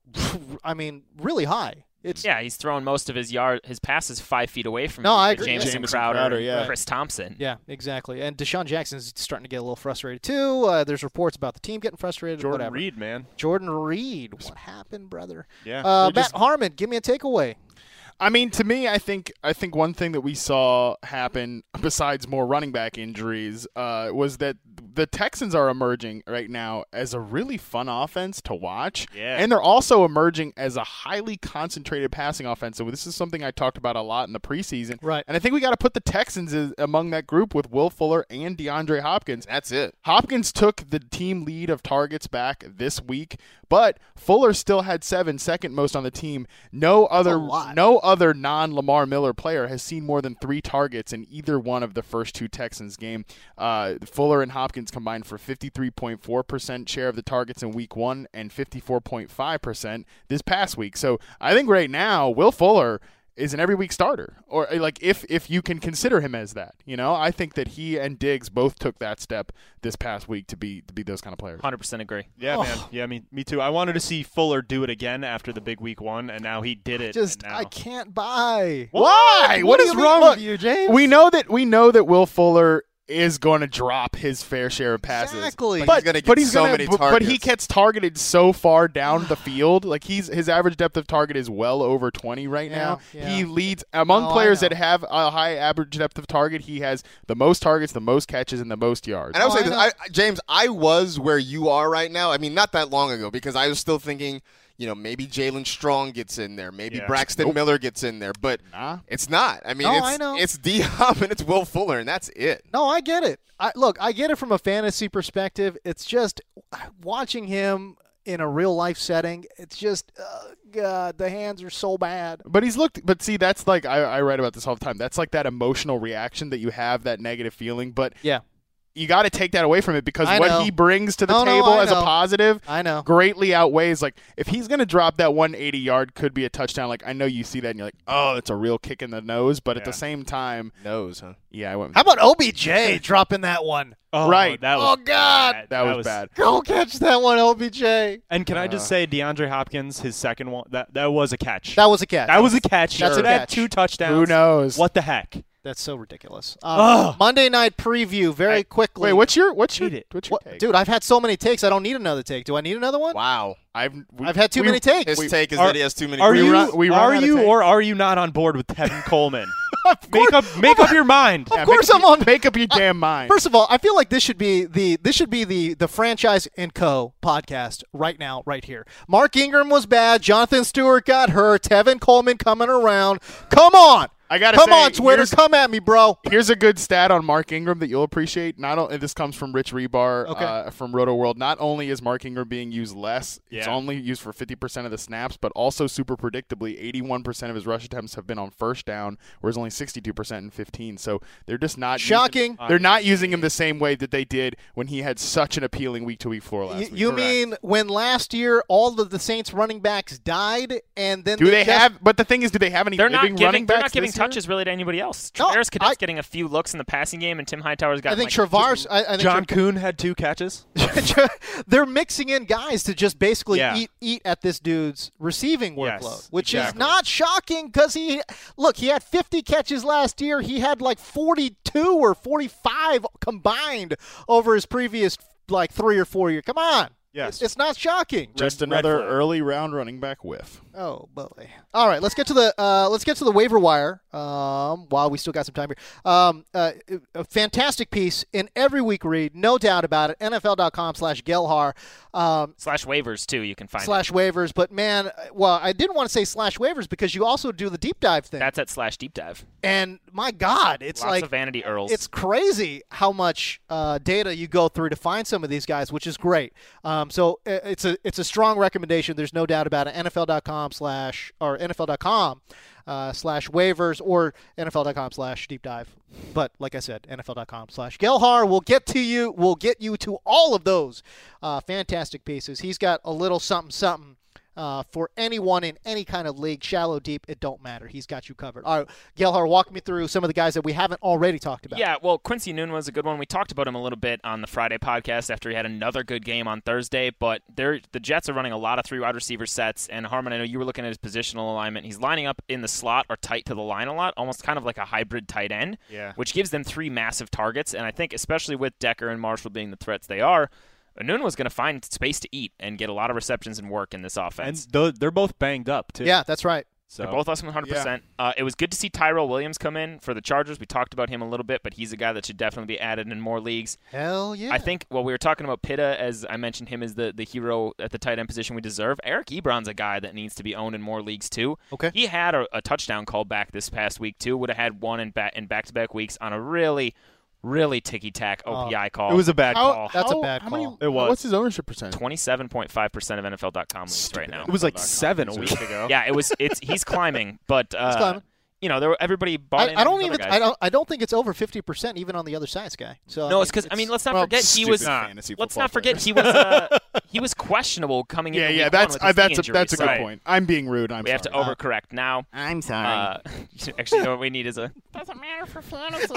S5: really high.
S13: He's throwing most of his passes 5 feet away from
S5: I agree.
S13: Jamison Crowder, and Chris Thompson.
S5: Yeah, exactly. And Deshaun Jackson's starting to get a little frustrated too. There's reports about the team getting frustrated.
S7: Jordan Reed, man.
S5: Jordan Reed. What happened, brother?
S7: Yeah.
S5: Matt Harmon, give me a takeaway.
S6: I mean, to me, I think one thing that we saw happen, besides more running back injuries, was that the Texans are emerging right now as a really fun offense to watch.
S7: Yeah.
S6: And they're also emerging as a highly concentrated passing offense. So this is something I talked about a lot in the preseason.
S5: Right.
S6: And I think we got to put the Texans among that group with Will Fuller and DeAndre Hopkins.
S9: That's it.
S6: Hopkins took the team lead of targets back this week, but Fuller still had 7, second most on the team. No other non-Lamar Miller player has seen more than 3 targets in either one of the first 2 Texans game. Fuller and Hopkins combined for 53.4% share of the targets in week 1 and 54.5% this past week. So I think right now Will Fuller is an every week starter, or like if you can consider him as that. I think that he and Diggs both took that step this past week to be those kind of players.
S13: 100% agree.
S7: Yeah, man. Yeah, me too. I wanted to see Fuller do it again after the big week 1, and now he did it.
S5: I can't buy.
S6: Why? What is wrong with
S5: you, James?
S6: We know that Will Fuller is going to drop his fair share of passes.
S5: Exactly.
S9: But he's going to get so many targets.
S6: But he gets targeted so far down the field. Like his average depth of target is well over 20 right now.
S5: Yeah.
S6: He leads among players that have a high average depth of target. He has the most targets, the most catches, and the most yards.
S9: And I would say this, James, I was where you are right now. I mean, not that long ago, because I was still thinking, maybe Jalen Strong gets in there. Maybe Braxton Miller gets in there. But it's not. I mean,
S5: I know.
S9: It's D-Hop and it's Will Fuller, and that's it.
S5: No, I get it. I get it from a fantasy perspective. It's just watching him in a real-life setting, it's just, God, the hands are so bad.
S6: But see, that's like, I write about this all the time. That's like that emotional reaction that you have, that negative feeling. But
S5: yeah.
S6: You got to take that away from it because what he brings to the table as a positive greatly outweighs. Like, if he's going to drop that 180-yard, could be a touchdown. Like, I know you see that and you're like, oh, it's a real kick in the nose. But at the same time.
S9: Nose, huh?
S6: Yeah, I went.
S5: How about OBJ dropping that one?
S6: Oh, right.
S5: God.
S6: That was bad.
S5: Go catch that one, OBJ.
S7: And can I just say, DeAndre Hopkins, his second one, that was a catch.
S5: That was a catch.
S7: That was a catch.
S5: That's
S7: a catch. 2 touchdowns.
S6: Who knows?
S7: What the heck?
S5: That's so ridiculous. Monday night preview, very quickly.
S6: Wait, what's your take?
S5: Dude, I've had so many takes. I don't need another take. Do I need another one?
S9: Wow.
S5: I've had too many takes.
S9: His take is that he has too many.
S7: Are you or are you not on board with Tevin Coleman? Make up your mind.
S5: Of course, I'm on.
S6: Make up your damn mind.
S5: First of all, I feel like this should be the Franchise and Co. podcast right now, right here. Mark Ingram was bad. Jonathan Stewart got hurt. Tevin Coleman coming around. Come on. Come on, Twitter. Come at me, bro.
S6: Here's a good stat on Mark Ingram that you'll appreciate. This comes from Rich Rebar from Roto World. Not only is Mark Ingram being used less, it's only used for 50% of the snaps, but also super predictably, 81% of his rush attempts have been on first down, whereas only 62% in 15. So they're just not
S5: shocking.
S6: They're not using him the same way that they did when he had such an appealing week-to-week floor last week.
S5: You mean when last year all of the Saints running backs died, and then
S6: But the thing is, do they have any living running backs?
S13: They're not giving touches really to anybody else. Travaris Cadet's getting a few looks in the passing game, and Tim Hightower's got.
S5: I think Travaris. I think
S7: John Kuhn had 2 catches.
S5: They're mixing in guys to just basically eat at this dude's receiving workload, which is not shocking because he had 50 catches last year. He had like 42 or 45 combined over his previous 3 or 4 years. Come on.
S7: Yes.
S5: It's not shocking.
S6: Just another early round running back whiff.
S5: Oh boy! All right, let's get to the waiver wire. While we still got some time here, a fantastic piece in every week read, no doubt about it. NFL.com/Gelhar
S13: /waivers too. You can find
S5: /waivers. But man, well, I didn't want to say /waivers because you also do the deep dive thing.
S13: That's at /deep dive.
S5: And my God, it's
S13: lots
S5: like
S13: of vanity Earls.
S5: It's crazy how much data you go through to find some of these guys, which is great. So it's a strong recommendation. There's no doubt about it. NFL.com/waivers or NFL.com/deep dive. But like I said, NFL.com/Gelhar will get to you. We'll get you to all of those fantastic pieces. He's got a little something for anyone in any kind of league, shallow, deep, it don't matter. He's got you covered. All right, Gelhar, walk me through some of the guys that we haven't already talked about.
S13: Yeah, well, Quincy Nunn was a good one. We talked about him a little bit on the Friday podcast after he had another good game on Thursday, but the Jets are running a lot of 3 wide receiver sets, and Harmon, I know you were looking at his positional alignment. He's lining up in the slot or tight to the line a lot, almost kind of like a hybrid tight end, which gives them 3 massive targets, and I think especially with Decker and Marshall being the threats they are, Nunn was going to find space to eat and get a lot of receptions and work in this offense.
S7: And they're both banged up, too.
S5: Yeah, that's right.
S13: So they're both less than 100%. It was good to see Tyrell Williams come in for the Chargers. We talked about him a little bit, but he's a guy that should definitely be added in more leagues.
S5: Hell yeah.
S13: I think, we were talking about Pitta, as I mentioned him as the hero at the tight end position we deserve. Eric Ebron's a guy that needs to be owned in more leagues, too.
S5: Okay.
S13: He had a touchdown call back this past week, too. Would have had one in back-to-back weeks on a really ticky-tack OPI call.
S7: It was a bad call.
S5: That's a bad call.
S7: It was.
S6: What's his ownership percentage?
S13: 27.5% of NFL.com leagues right now.
S7: It was like 7 a week ago.
S13: Yeah, he's climbing, but
S5: he's climbing.
S13: Everybody bought in.
S5: I don't think it's over 50% even on the other side, Sky. So
S13: no, it's because let's not forget he was. Let's not forget he was questionable coming in.
S6: Yeah, that's a good point. I'm being rude.
S13: We have to overcorrect now.
S9: I'm sorry.
S13: Actually, what we need is
S10: doesn't matter for fantasy.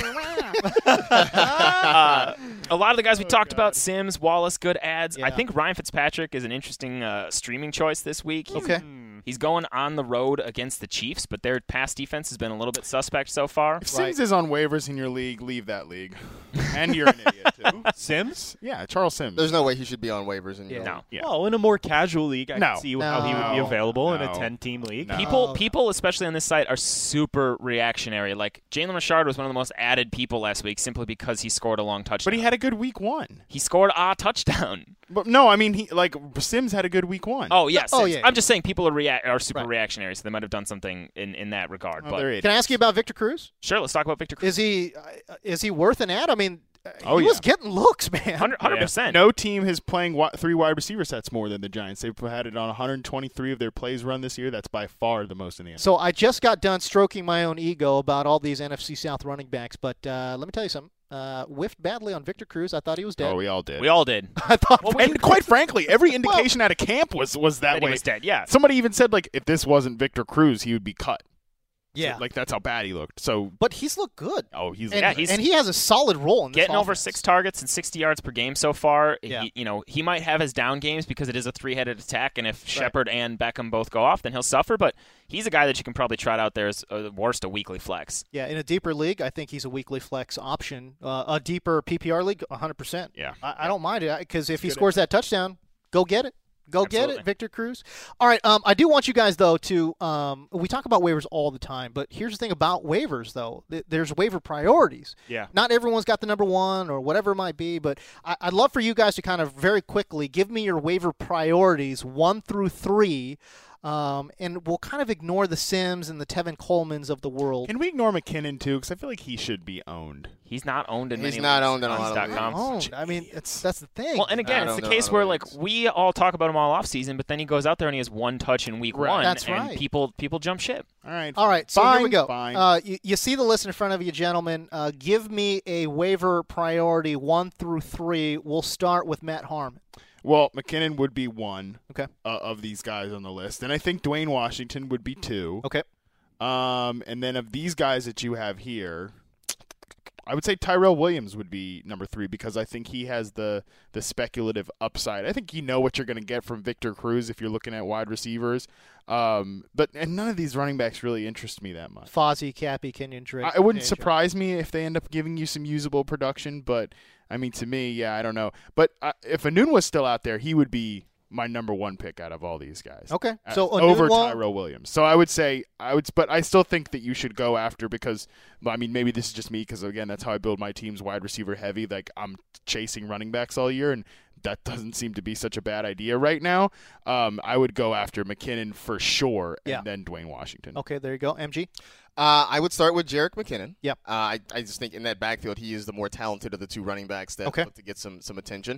S13: A lot of the guys we talked about, Sims, Wallace, good ads.
S5: Yeah.
S13: I think Ryan Fitzpatrick is an interesting streaming choice this week. He's going on the road against the Chiefs, but their pass defense has been a little bit suspect so far.
S6: If Sims is on waivers in your league, leave that league. And you're an idiot, too.
S7: Sims?
S6: Yeah, Charles Sims.
S9: There's no way he should be on waivers in your league.
S13: No.
S7: Yeah. Well, in a more casual league, I can see how he would be available in a 10-team league.
S13: People, especially on this site, are super reactionary. Like, Jalen Richard was one of the most added people last week simply because he scored a long touchdown.
S6: But he had a good week 1.
S13: He scored a touchdown.
S6: But no, I mean, Sims had a good week 1.
S13: Oh, yes. I'm just saying people are super reactionary, so they might have done something in that regard. But
S5: can I ask you about Victor Cruz?
S13: Sure, let's talk about Victor Cruz.
S5: Is he worth an ad? I mean, he was getting looks, man.
S13: 100%.
S6: No team is playing 3 wide receiver sets more than the Giants. They've had it on 123 of their plays run this year. That's by far the most in the NFL.
S5: So I just got done stroking my own ego about all these NFC South running backs, but let me tell you something. Whiffed badly on Victor Cruz. I thought he was dead.
S6: Oh, we all did.
S5: I thought.
S6: And quite frankly, every indication out of camp was that way.
S13: He was dead. Yeah.
S6: Somebody even said if this wasn't Victor Cruz, he would be cut.
S5: Yeah.
S6: So, that's how bad he looked. So,
S5: but he's looked good.
S6: Oh, he's
S5: and he has a solid role in this
S13: getting
S5: offense.
S13: over 6 targets and 60 yards per game so far.
S5: Yeah.
S13: He might have his down games because it is a 3-headed attack, and if Shepard and Beckham both go off, then he'll suffer. But he's a guy that you can probably trot out there as worst a weekly flex.
S5: Yeah, in a deeper league, I think he's a weekly flex option. A deeper PPR league, 100%.
S6: Yeah,
S5: I don't mind it because if he scores that touchdown, go get it. Go
S13: Absolutely.
S5: get it, Victor Cruz. All right, I do want you guys, though, to we talk about waivers all the time, but here's the thing about waivers, though. There's waiver priorities.
S7: Yeah.
S5: Not everyone's got the number one or whatever it might be, but I'd love for you guys to kind of very quickly give me your waiver priorities 1 through 3. And we'll kind of ignore the Sims and the Tevin Colemans of the world.
S6: Can we ignore McKinnon too? Because I feel like he should be owned.
S13: He's not owned in
S9: He's
S13: many
S9: not
S13: leagues
S9: owned in a lot of
S13: on
S9: leagues.
S13: .com.
S5: I mean, that's the thing.
S13: Well, and again, it's the case where like we all talk about him all off season, but then he goes out there and he has 1 touch in week 1,
S5: That's
S13: and
S5: right.
S13: people jump ship.
S6: All right.
S5: So here we go.
S6: Fine.
S5: You see the list in front of you, gentlemen. Give me a waiver priority 1 through 3. We'll start with Matt Harmon.
S6: Well, McKinnon would be 1
S5: of
S6: these guys on the list, and I think Dwayne Washington would be 2.
S5: Okay.
S6: And then of these guys that you have here, I would say Tyrell Williams would be number 3 because I think he has the speculative upside. I think you know what you're going to get from Victor Cruz if you're looking at wide receivers. And none of these running backs really interest me that much.
S5: Fozzie, Cappy, Kenyon Drake.
S6: It wouldn't surprise me if they end up giving you some usable production, but I mean, to me, yeah, I don't know. But if Anun was still out there, he would be my number 1 pick out of all these guys.
S5: Okay, so
S6: over
S5: Enunwa-
S6: Tyrell Williams. So I would say but I still think that you should go after because I mean maybe this is just me because again that's how I build my teams wide receiver heavy. Like I'm chasing running backs all year and that doesn't seem to be such a bad idea right now. I would go after McKinnon for sure and then Dwayne Washington.
S5: Okay, there you go. MG?
S9: I would start with Jerick McKinnon.
S5: Yep.
S9: I just think in that backfield he is the more talented of the 2 running backs that look to get some attention.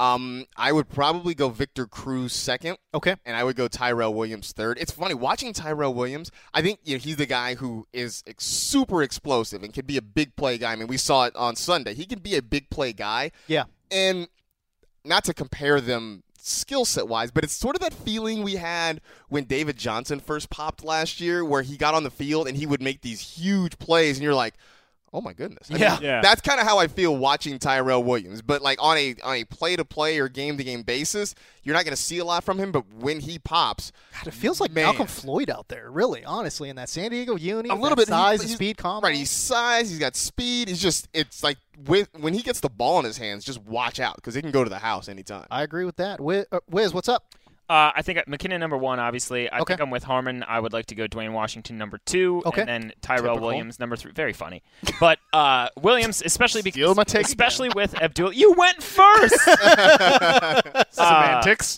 S9: I would probably go Victor Cruz 2nd.
S5: Okay.
S9: And I would go Tyrell Williams 3rd. It's funny watching Tyrell Williams. I think he's the guy who is super explosive and can be a big play guy. I mean, we saw it on Sunday. He can be a big play guy.
S5: Yeah.
S9: And not to compare them skill set wise, but it's sort of that feeling we had when David Johnson first popped last year where he got on the field and he would make these huge plays and you're like, oh my goodness. I mean, that's kind of how I feel watching Tyrell Williams. But like on a play-to-play or game-to-game basis, you're not going to see a lot from him, but when he pops,
S5: God, it feels like Malcolm Floyd out there, really, honestly, in that San Diego Uni.
S9: A little bit
S5: size and speed combo.
S9: Right, he's size, he's got speed. It's like when he gets the ball in his hands, just watch out because it can go to the house anytime.
S5: I agree with that. Wiz, what's up?
S13: I think McKinnon number 1, obviously. I think I'm with Harmon. I would like to go Dwayne Washington number 2, and then Tyrell Williams number 3. Very funny, but Williams, especially because with Abdul, you went first.
S6: Semantics.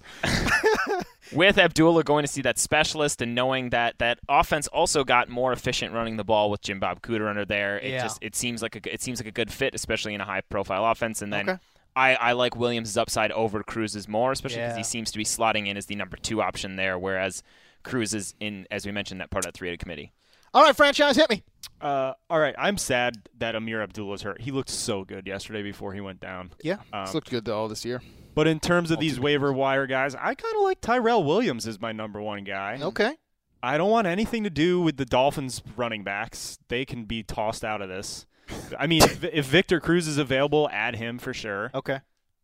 S13: With Abdullah going to see that specialist and knowing that that offense also got more efficient running the ball with Jim Bob Cooter under there, it seems like a good fit, especially in a high profile offense, and then. I like Williams' upside over Cruz's more, especially because he seems to be slotting in as the number 2 option there, whereas Cruz is in, as we mentioned, that part of that 3-headed committee.
S5: All right, franchise, hit me.
S7: All right, I'm sad that Amir Abdullah's hurt. He looked so good yesterday before he went down.
S5: Yeah.
S6: He's looked good all this year.
S7: But in terms of these waiver wire guys, I kind of like Tyrell Williams as my number 1 guy.
S5: Okay.
S7: I don't want anything to do with the Dolphins running backs. They can be tossed out of this. I mean, if Victor Cruz is available, add him for sure.
S5: Okay.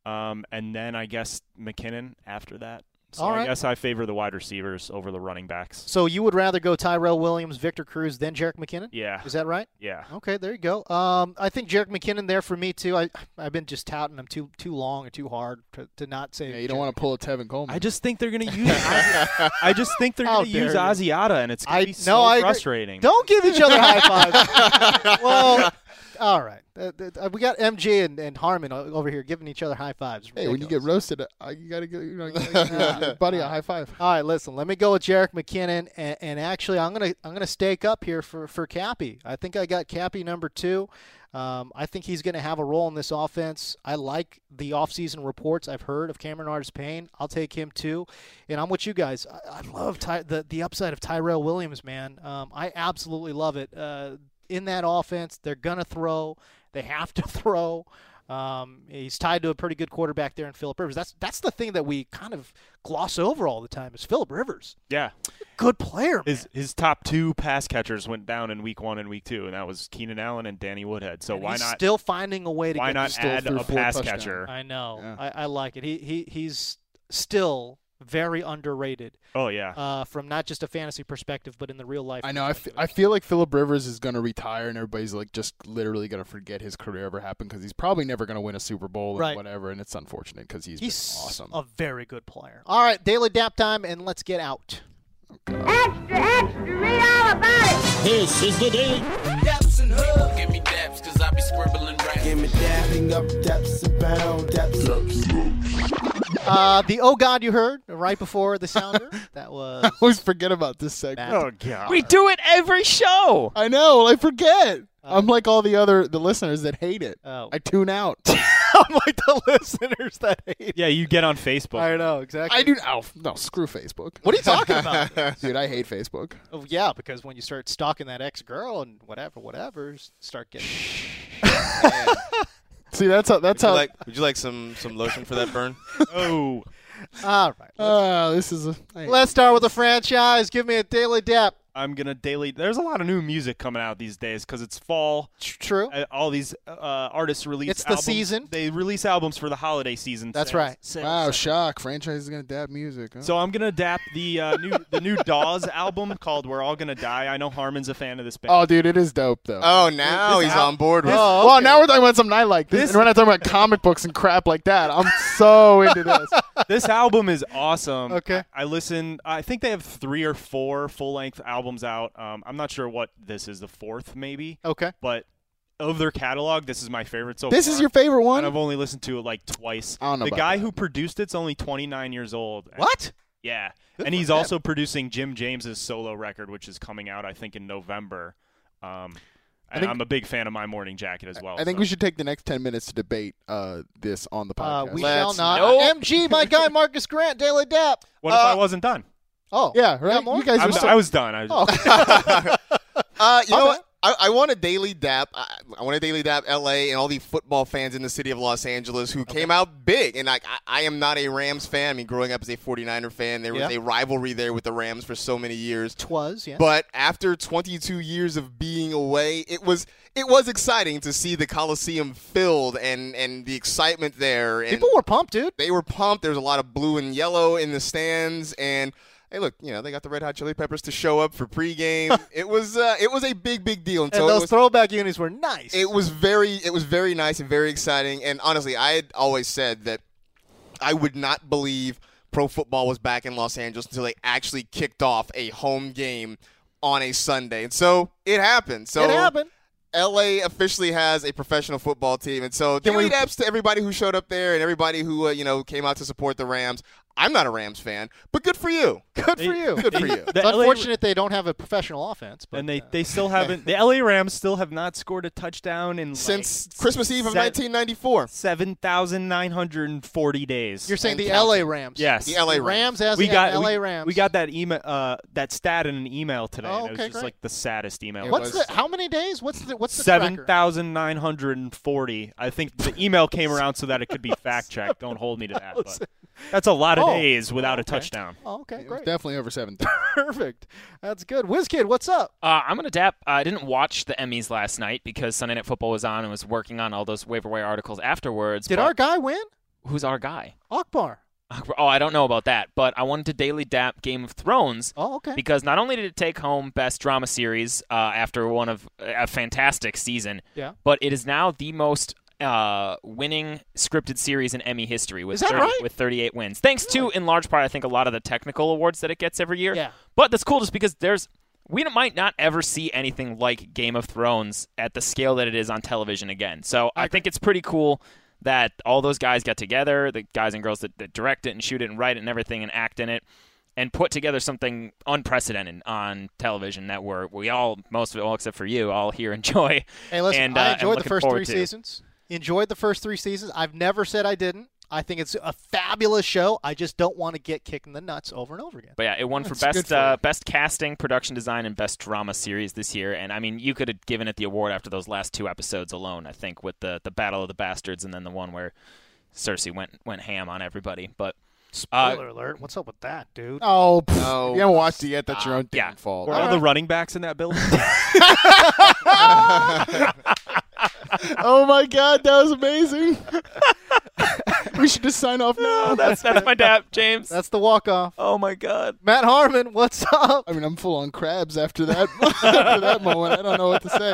S7: And then I guess McKinnon after that. So
S5: All right.
S7: I guess I favor the wide receivers over the running backs.
S5: So you would rather go Tyrell Williams, Victor Cruz, then Jerick McKinnon?
S7: Yeah.
S5: Is that right?
S7: Yeah.
S5: Okay, there you go. I think Jerick McKinnon there for me too. I've been just touting him too long or too hard to not say.
S6: Yeah, you don't want to pull a Tevin Coleman.
S7: I just think they're going to use. I just think they're going to use Asiata, and it's going to be so frustrating.
S5: Don't give each other high fives. Well, all right. We got MG and Harmon over here giving each other high fives.
S6: Hey, when you get roasted, you got to give your buddy a high five.
S5: All right, listen. Let me go with Jerick McKinnon, and actually, I'm gonna stake up here for Cappy. I think I got Cappy number 2. I think he's going to have a role in this offense. I like the offseason reports I've heard of Cameron Artis-Payne. I'll take him too. And I'm with you guys. I love the upside of Tyrell Williams, man. I absolutely love it. In that offense, they're going to throw. They have to throw. He's tied to a pretty good quarterback there in Phillip Rivers. That's the thing that we kind of gloss over all the time is Phillip Rivers.
S7: Yeah.
S5: Good player, man.
S7: His top 2 pass catchers went down in week 1 and week 2, and that was Keenan Allen and Danny Woodhead. So
S5: and
S7: why
S5: he's
S7: not
S5: still finding a way to
S7: why
S5: get
S7: not add a pass catcher?
S5: I know.
S6: Yeah.
S5: I like it. He's still very underrated.
S7: Oh, yeah.
S5: From not just a fantasy perspective, but in the real life.
S6: I know. I feel like Phillip Rivers is going to retire, and everybody's like just literally going to forget his career ever happened because he's probably never going to win a Super Bowl and whatever, and it's unfortunate because he's been awesome.
S5: A very good player. All right, Daily Dap time, and let's get out.
S10: Extra, extra, read all about it.
S14: This is the Daily
S15: Daps and Hub. Give me daps, cause I be scribbling rap. Give me dapping up, daps abound, daps.
S5: The Oh God you heard right before the sounder. That was.
S6: I always forget about this segment.
S7: Oh, God.
S13: We do it every show.
S6: I know. I forget. I'm like all the listeners that hate it.
S5: Oh.
S6: I tune out.
S5: I'm like the listeners that hate it.
S7: Yeah, you get on Facebook.
S5: I know, exactly.
S6: I do. Oh, no, screw Facebook.
S5: What are you talking about?
S6: Dude, I hate Facebook.
S5: Oh, yeah, because when you start stalking that ex-girl and whatever, start getting...
S6: See, that's how.
S9: Would you like some lotion for that burn?
S7: Oh.
S5: All right. Let's start with the franchise. Give me a Daily Dap.
S7: I'm going to daily. There's a lot of new music coming out these days because it's fall.
S5: True.
S7: All these artists release
S5: It's
S7: albums.
S5: the season.
S7: They release albums for the holiday season.
S5: That's right.
S6: Wow, shock. Franchise is going to dap music. Huh?
S7: So I'm going to dap the new Dawes album called We're All Gonna Die. I know Harmon's a fan of this band.
S6: Oh, dude, it is dope, though.
S9: Oh, now he's on board with it.
S6: Well, now we're talking about something I like. And we're not talking about comic books and crap like that. I'm so into this.
S7: This album is awesome.
S5: Okay.
S7: I think they have 3 or 4 full-length albums out. I'm not sure what this is, the 4th maybe.
S5: Okay.
S7: But of their catalog, this is my favorite so far.
S6: This is your favorite one?
S7: And I've only listened to it like twice.
S6: I don't know
S7: the
S6: about
S7: guy
S6: that.
S7: who produced it's only 29 years old.
S5: What?
S7: Yeah.
S5: Good
S7: and
S5: for
S7: he's
S5: him.
S7: also producing Jim James's solo record, which is coming out, I think, in November. And I'm a big fan of My Morning Jacket as well.
S6: I think we should take the next 10 minutes to debate this on the podcast.
S5: We shall not. MG, my guy Marcus Grant, Daily Dap.
S7: What if I wasn't done?
S5: Oh.
S6: Yeah, right?
S5: Got more?
S6: You guys
S7: I was done.
S9: You know what? I want a Daily Dap. I want a Daily Dap LA and all the football fans in the city of Los Angeles who came out big. And I am not a Rams fan. I mean, growing up as a 49er fan, there was a rivalry there with the Rams for so many years.
S5: Yeah.
S9: But after 22 years of being away, it was exciting to see the Coliseum filled and the excitement there. And
S5: people were pumped, dude.
S9: They were pumped. There was a lot of blue and yellow in the stands, and hey, look, they got the Red Hot Chili Peppers to show up for pregame. It was a big deal.
S5: And those throwback unis were nice.
S9: It was very nice and very exciting. And honestly, I had always said that I would not believe pro football was back in Los Angeles until they actually kicked off a home game on a Sunday. And so it happened.
S5: It happened.
S9: LA officially has a professional football team. And so daily daps to everybody who showed up there and everybody who came out to support the Rams. I'm not a Rams fan, but good for you.
S5: Good for you.
S9: Good for you.
S5: It's unfortunate they don't have a professional offense. But,
S7: and they still haven't. The LA Rams still have not scored a touchdown
S9: since Christmas Eve of 1994.
S7: 7,940 days.
S5: You're saying the LA Rams?
S7: Yes,
S9: the LA
S5: Rams. As LA Rams.
S7: We got that email, that stat in an email today.
S5: Oh,
S7: and it was just
S5: great.
S7: like the saddest email.
S5: How many days? What's the
S7: 7,940. I think the email came around so that it could be fact checked. Don't hold me to that. But that's a lot of days without a touchdown.
S5: Oh, okay, great.
S6: Definitely over 7.
S5: Perfect. That's good. WizKid, what's up?
S13: I'm going to dap. I didn't watch the Emmys last night because Sunday Night Football was on and was working on all those waiver wire articles afterwards.
S5: Did our guy win?
S13: Who's our guy?
S5: Akbar.
S13: Oh, I don't know about that, but I wanted to daily dap Game of Thrones.
S5: Oh, okay.
S13: Because not only did it take home Best Drama Series after one of a fantastic season,
S5: but
S13: it is now the most winning scripted series in Emmy history with,
S5: is that right?
S13: with 38 wins. Thanks to, in large part, I think, a lot of the technical awards that it gets every year.
S5: Yeah.
S13: But that's cool just because we might not ever see anything like Game of Thrones at the scale that it is on television again. So I think it's pretty cool that all those guys got together, the guys and girls that direct it and shoot it and write it and everything and act in it, and put together something unprecedented on television that most of it, all except for you, all here enjoy.
S5: Hey, listen,
S13: and,
S5: I enjoyed the first 3
S13: to.
S5: seasons. Enjoyed the first 3 seasons. I've never said I didn't. I think it's a fabulous show. I just don't want to get kicked in the nuts over and over again.
S13: But yeah, it won for best casting, production design, and best drama series this year. And I mean, you could have given it the award after those last 2 episodes alone. I think with the Battle of the Bastards and then the one where Cersei went ham on everybody. But
S5: spoiler alert! What's up with that, dude?
S6: Oh, no. You haven't watched it yet. That's your own damn fault.
S7: Were all the running backs in that building?
S6: Oh my God, that was amazing. We should just sign off now.
S13: That's my dap, James.
S5: That's the walk-off.
S13: Oh, my God.
S5: Matt Harmon, what's up?
S6: I mean, I'm full on crabs after that after that moment. I don't know what to say.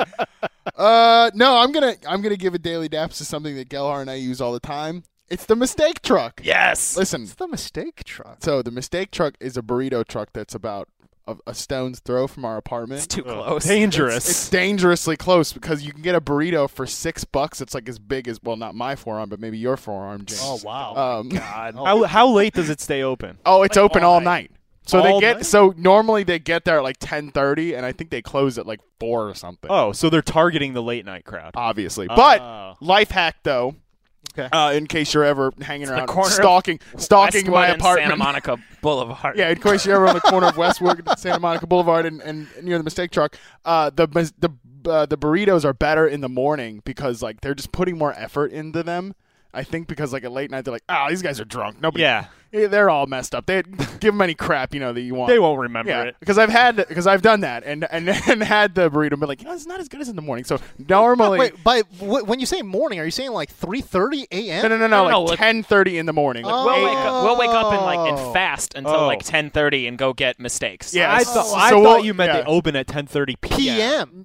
S6: No, I'm gonna give a daily daps to something that Gelhar and I use all the time. It's the mistake truck.
S13: Yes.
S6: Listen.
S5: It's the mistake truck.
S6: So the mistake truck is a burrito truck that's about a stone's throw from our apartment.
S13: It's too close.
S7: Dangerous.
S6: It's dangerously close because you can get a burrito for $6. It's like as big as, well, not my forearm, but maybe your forearm, James.
S5: Oh, wow.
S7: God. How late does it stay open?
S6: Oh, it's open all night. So
S7: All
S6: they get
S7: night?
S6: so normally they get there at like 10:30, and I think they close at like 4 or something.
S7: Oh, so they're targeting the late night crowd.
S6: Obviously. But life hack though.
S5: Okay.
S6: In case you're ever hanging around
S13: corner
S6: stalking
S13: Westwood
S6: my
S13: and
S6: apartment.
S13: Santa Monica Boulevard.
S6: Yeah, in case you're ever on the corner of Westwood and Santa Monica Boulevard and near the mistake truck, the burritos are better in the morning because like they're just putting more effort into them. I think because like at late night they're like, these guys are drunk. Nobody.
S7: Yeah.
S6: They're all messed up. They give them any crap that you want.
S7: They won't remember it.
S6: Because I've done that and had the burrito and been like, it's not as good as in the morning. So normally,
S5: when you say morning, are you saying like 3:30 a.m.?
S6: No, like 10:30 in the morning. Like
S13: We'll wake up and fast until like 10:30 and go get mistakes.
S6: Yeah,
S7: I thought you meant they open at 10:30 p.m.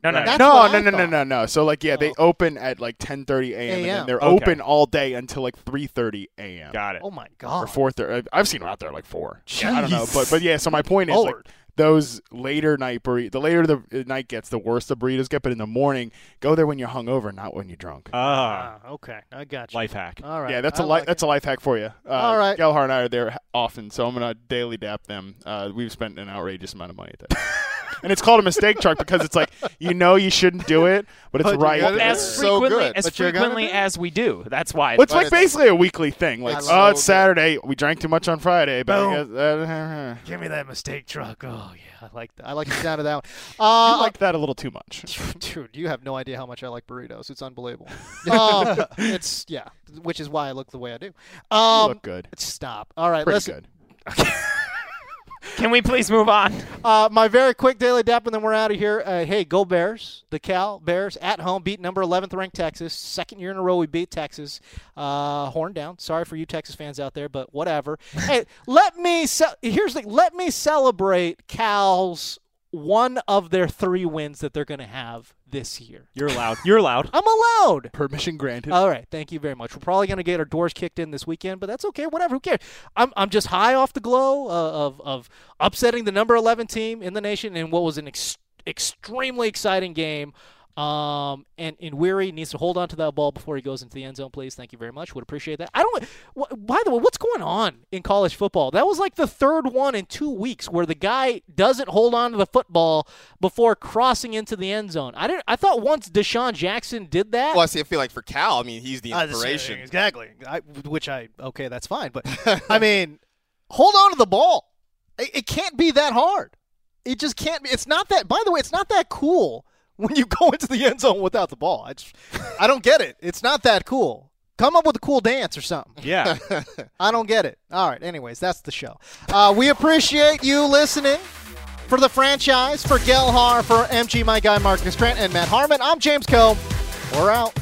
S6: No. So like they open at like 10:30 a.m. and then they're open all day until like 3:30 a.m.
S7: Got it.
S5: Oh my God.
S6: Or 4:30. I've seen them out there like 4. Yeah, I don't know, but yeah. So my point is like those later night burritos. The later the night gets, the worse the burritos get. But in the morning, go there when you're hungover, not when you're drunk.
S5: Okay, I got you.
S7: Life hack.
S5: All right.
S6: Yeah, that's a life hack for you.
S5: All right.
S6: Gelhar and I are there often, so I'm gonna daily dap them. We've spent an outrageous amount of money at that. And it's called a mistake truck because it's like you shouldn't do it, but it's right.
S13: As frequently as we do. That's why.
S6: It's like basically a weekly thing. Like, it's Saturday. We drank too much on Friday. But
S5: give me that mistake truck. Oh yeah, I like that. I like the sound of that one.
S6: You like that a little too much,
S5: dude. You have no idea how much I like burritos. It's unbelievable. Which is why I look the way I do.
S6: You look good.
S5: Stop. All right,
S6: pretty good.
S13: Can we please move on?
S5: My very quick daily dap, and then we're out of here. Hey, go Bears. The Cal Bears at home beat number 11th ranked Texas. Second year in a row we beat Texas. Horn down. Sorry for you Texas fans out there, but whatever. Hey, let me celebrate Cal's one of their 3 wins that they're going to have this year.
S7: You're allowed. You're allowed.
S5: I'm allowed.
S6: Permission granted.
S5: All right. Thank you very much. We're probably going to get our doors kicked in this weekend, but that's okay. Whatever. Who cares? I'm just high off the glow of upsetting the number 11 team in the nation in what was an extremely exciting game. And Weary needs to hold on to that ball before he goes into the end zone, please. Thank you very much. Would appreciate that. By the way, what's going on in college football? That was like the third one in 2 weeks where the guy doesn't hold on to the football before crossing into the end zone. I thought once Deshaun Jackson did that.
S9: Well, I feel like for Cal, I mean, he's the inspiration.
S5: Exactly. Okay, that's fine. But, I mean, hold on to the ball. It can't be that hard. It just can't be. It's not that, by the way, it's not that cool when you go into the end zone without the ball. I don't get it. It's not that cool. Come up with a cool dance or something.
S7: Yeah.
S5: I don't get it. All right. Anyways, that's the show. We appreciate you listening. For the franchise, for Gelhar, for MG, my guy Marcus Trent, and Matt Harmon, I'm James Coe. We're out.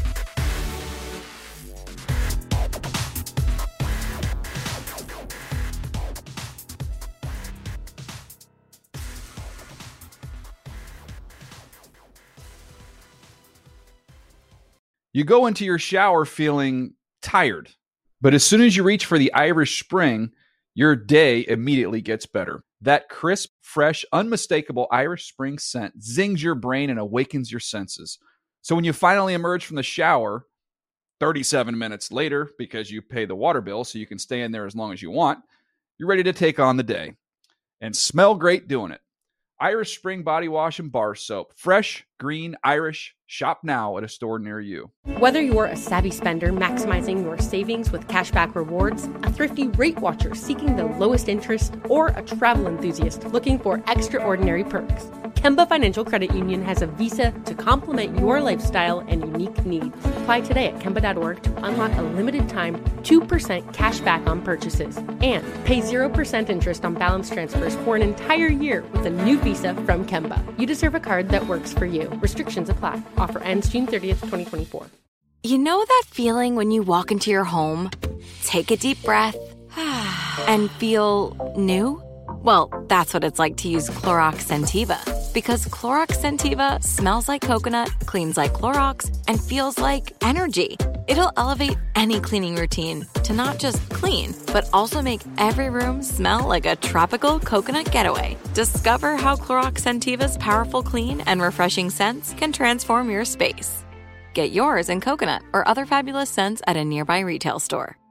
S1: You go into your shower feeling tired, but as soon as you reach for the Irish Spring, your day immediately gets better. That crisp, fresh, unmistakable Irish Spring scent zings your brain and awakens your senses. So when you finally emerge from the shower, 37 minutes later, because you pay the water bill so you can stay in there as long as you want, you're ready to take on the day. And smell great doing it. Irish Spring Body Wash and Bar Soap. Fresh, green, Irish. Shop now at a store near you.
S2: Whether you're a savvy spender maximizing your savings with cashback rewards, a thrifty rate watcher seeking the lowest interest, or a travel enthusiast looking for extraordinary perks, Kemba Financial Credit Union has a visa to complement your lifestyle and unique needs. Apply today at Kemba.org to unlock a limited-time 2% cash back on purchases and pay 0% interest on balance transfers for an entire year with a new visa from Kemba. You deserve a card that works for you. Restrictions apply. Offer ends June 30th, 2024.
S14: You know that feeling when you walk into your home, take a deep breath, and feel new? Well, that's what it's like to use Clorox Scentiva. Because Clorox Scentiva smells like coconut, cleans like Clorox, and feels like energy. It'll elevate any cleaning routine to not just clean, but also make every room smell like a tropical coconut getaway. Discover how Clorox Scentiva's powerful clean and refreshing scents can transform your space. Get yours in coconut or other fabulous scents at a nearby retail store.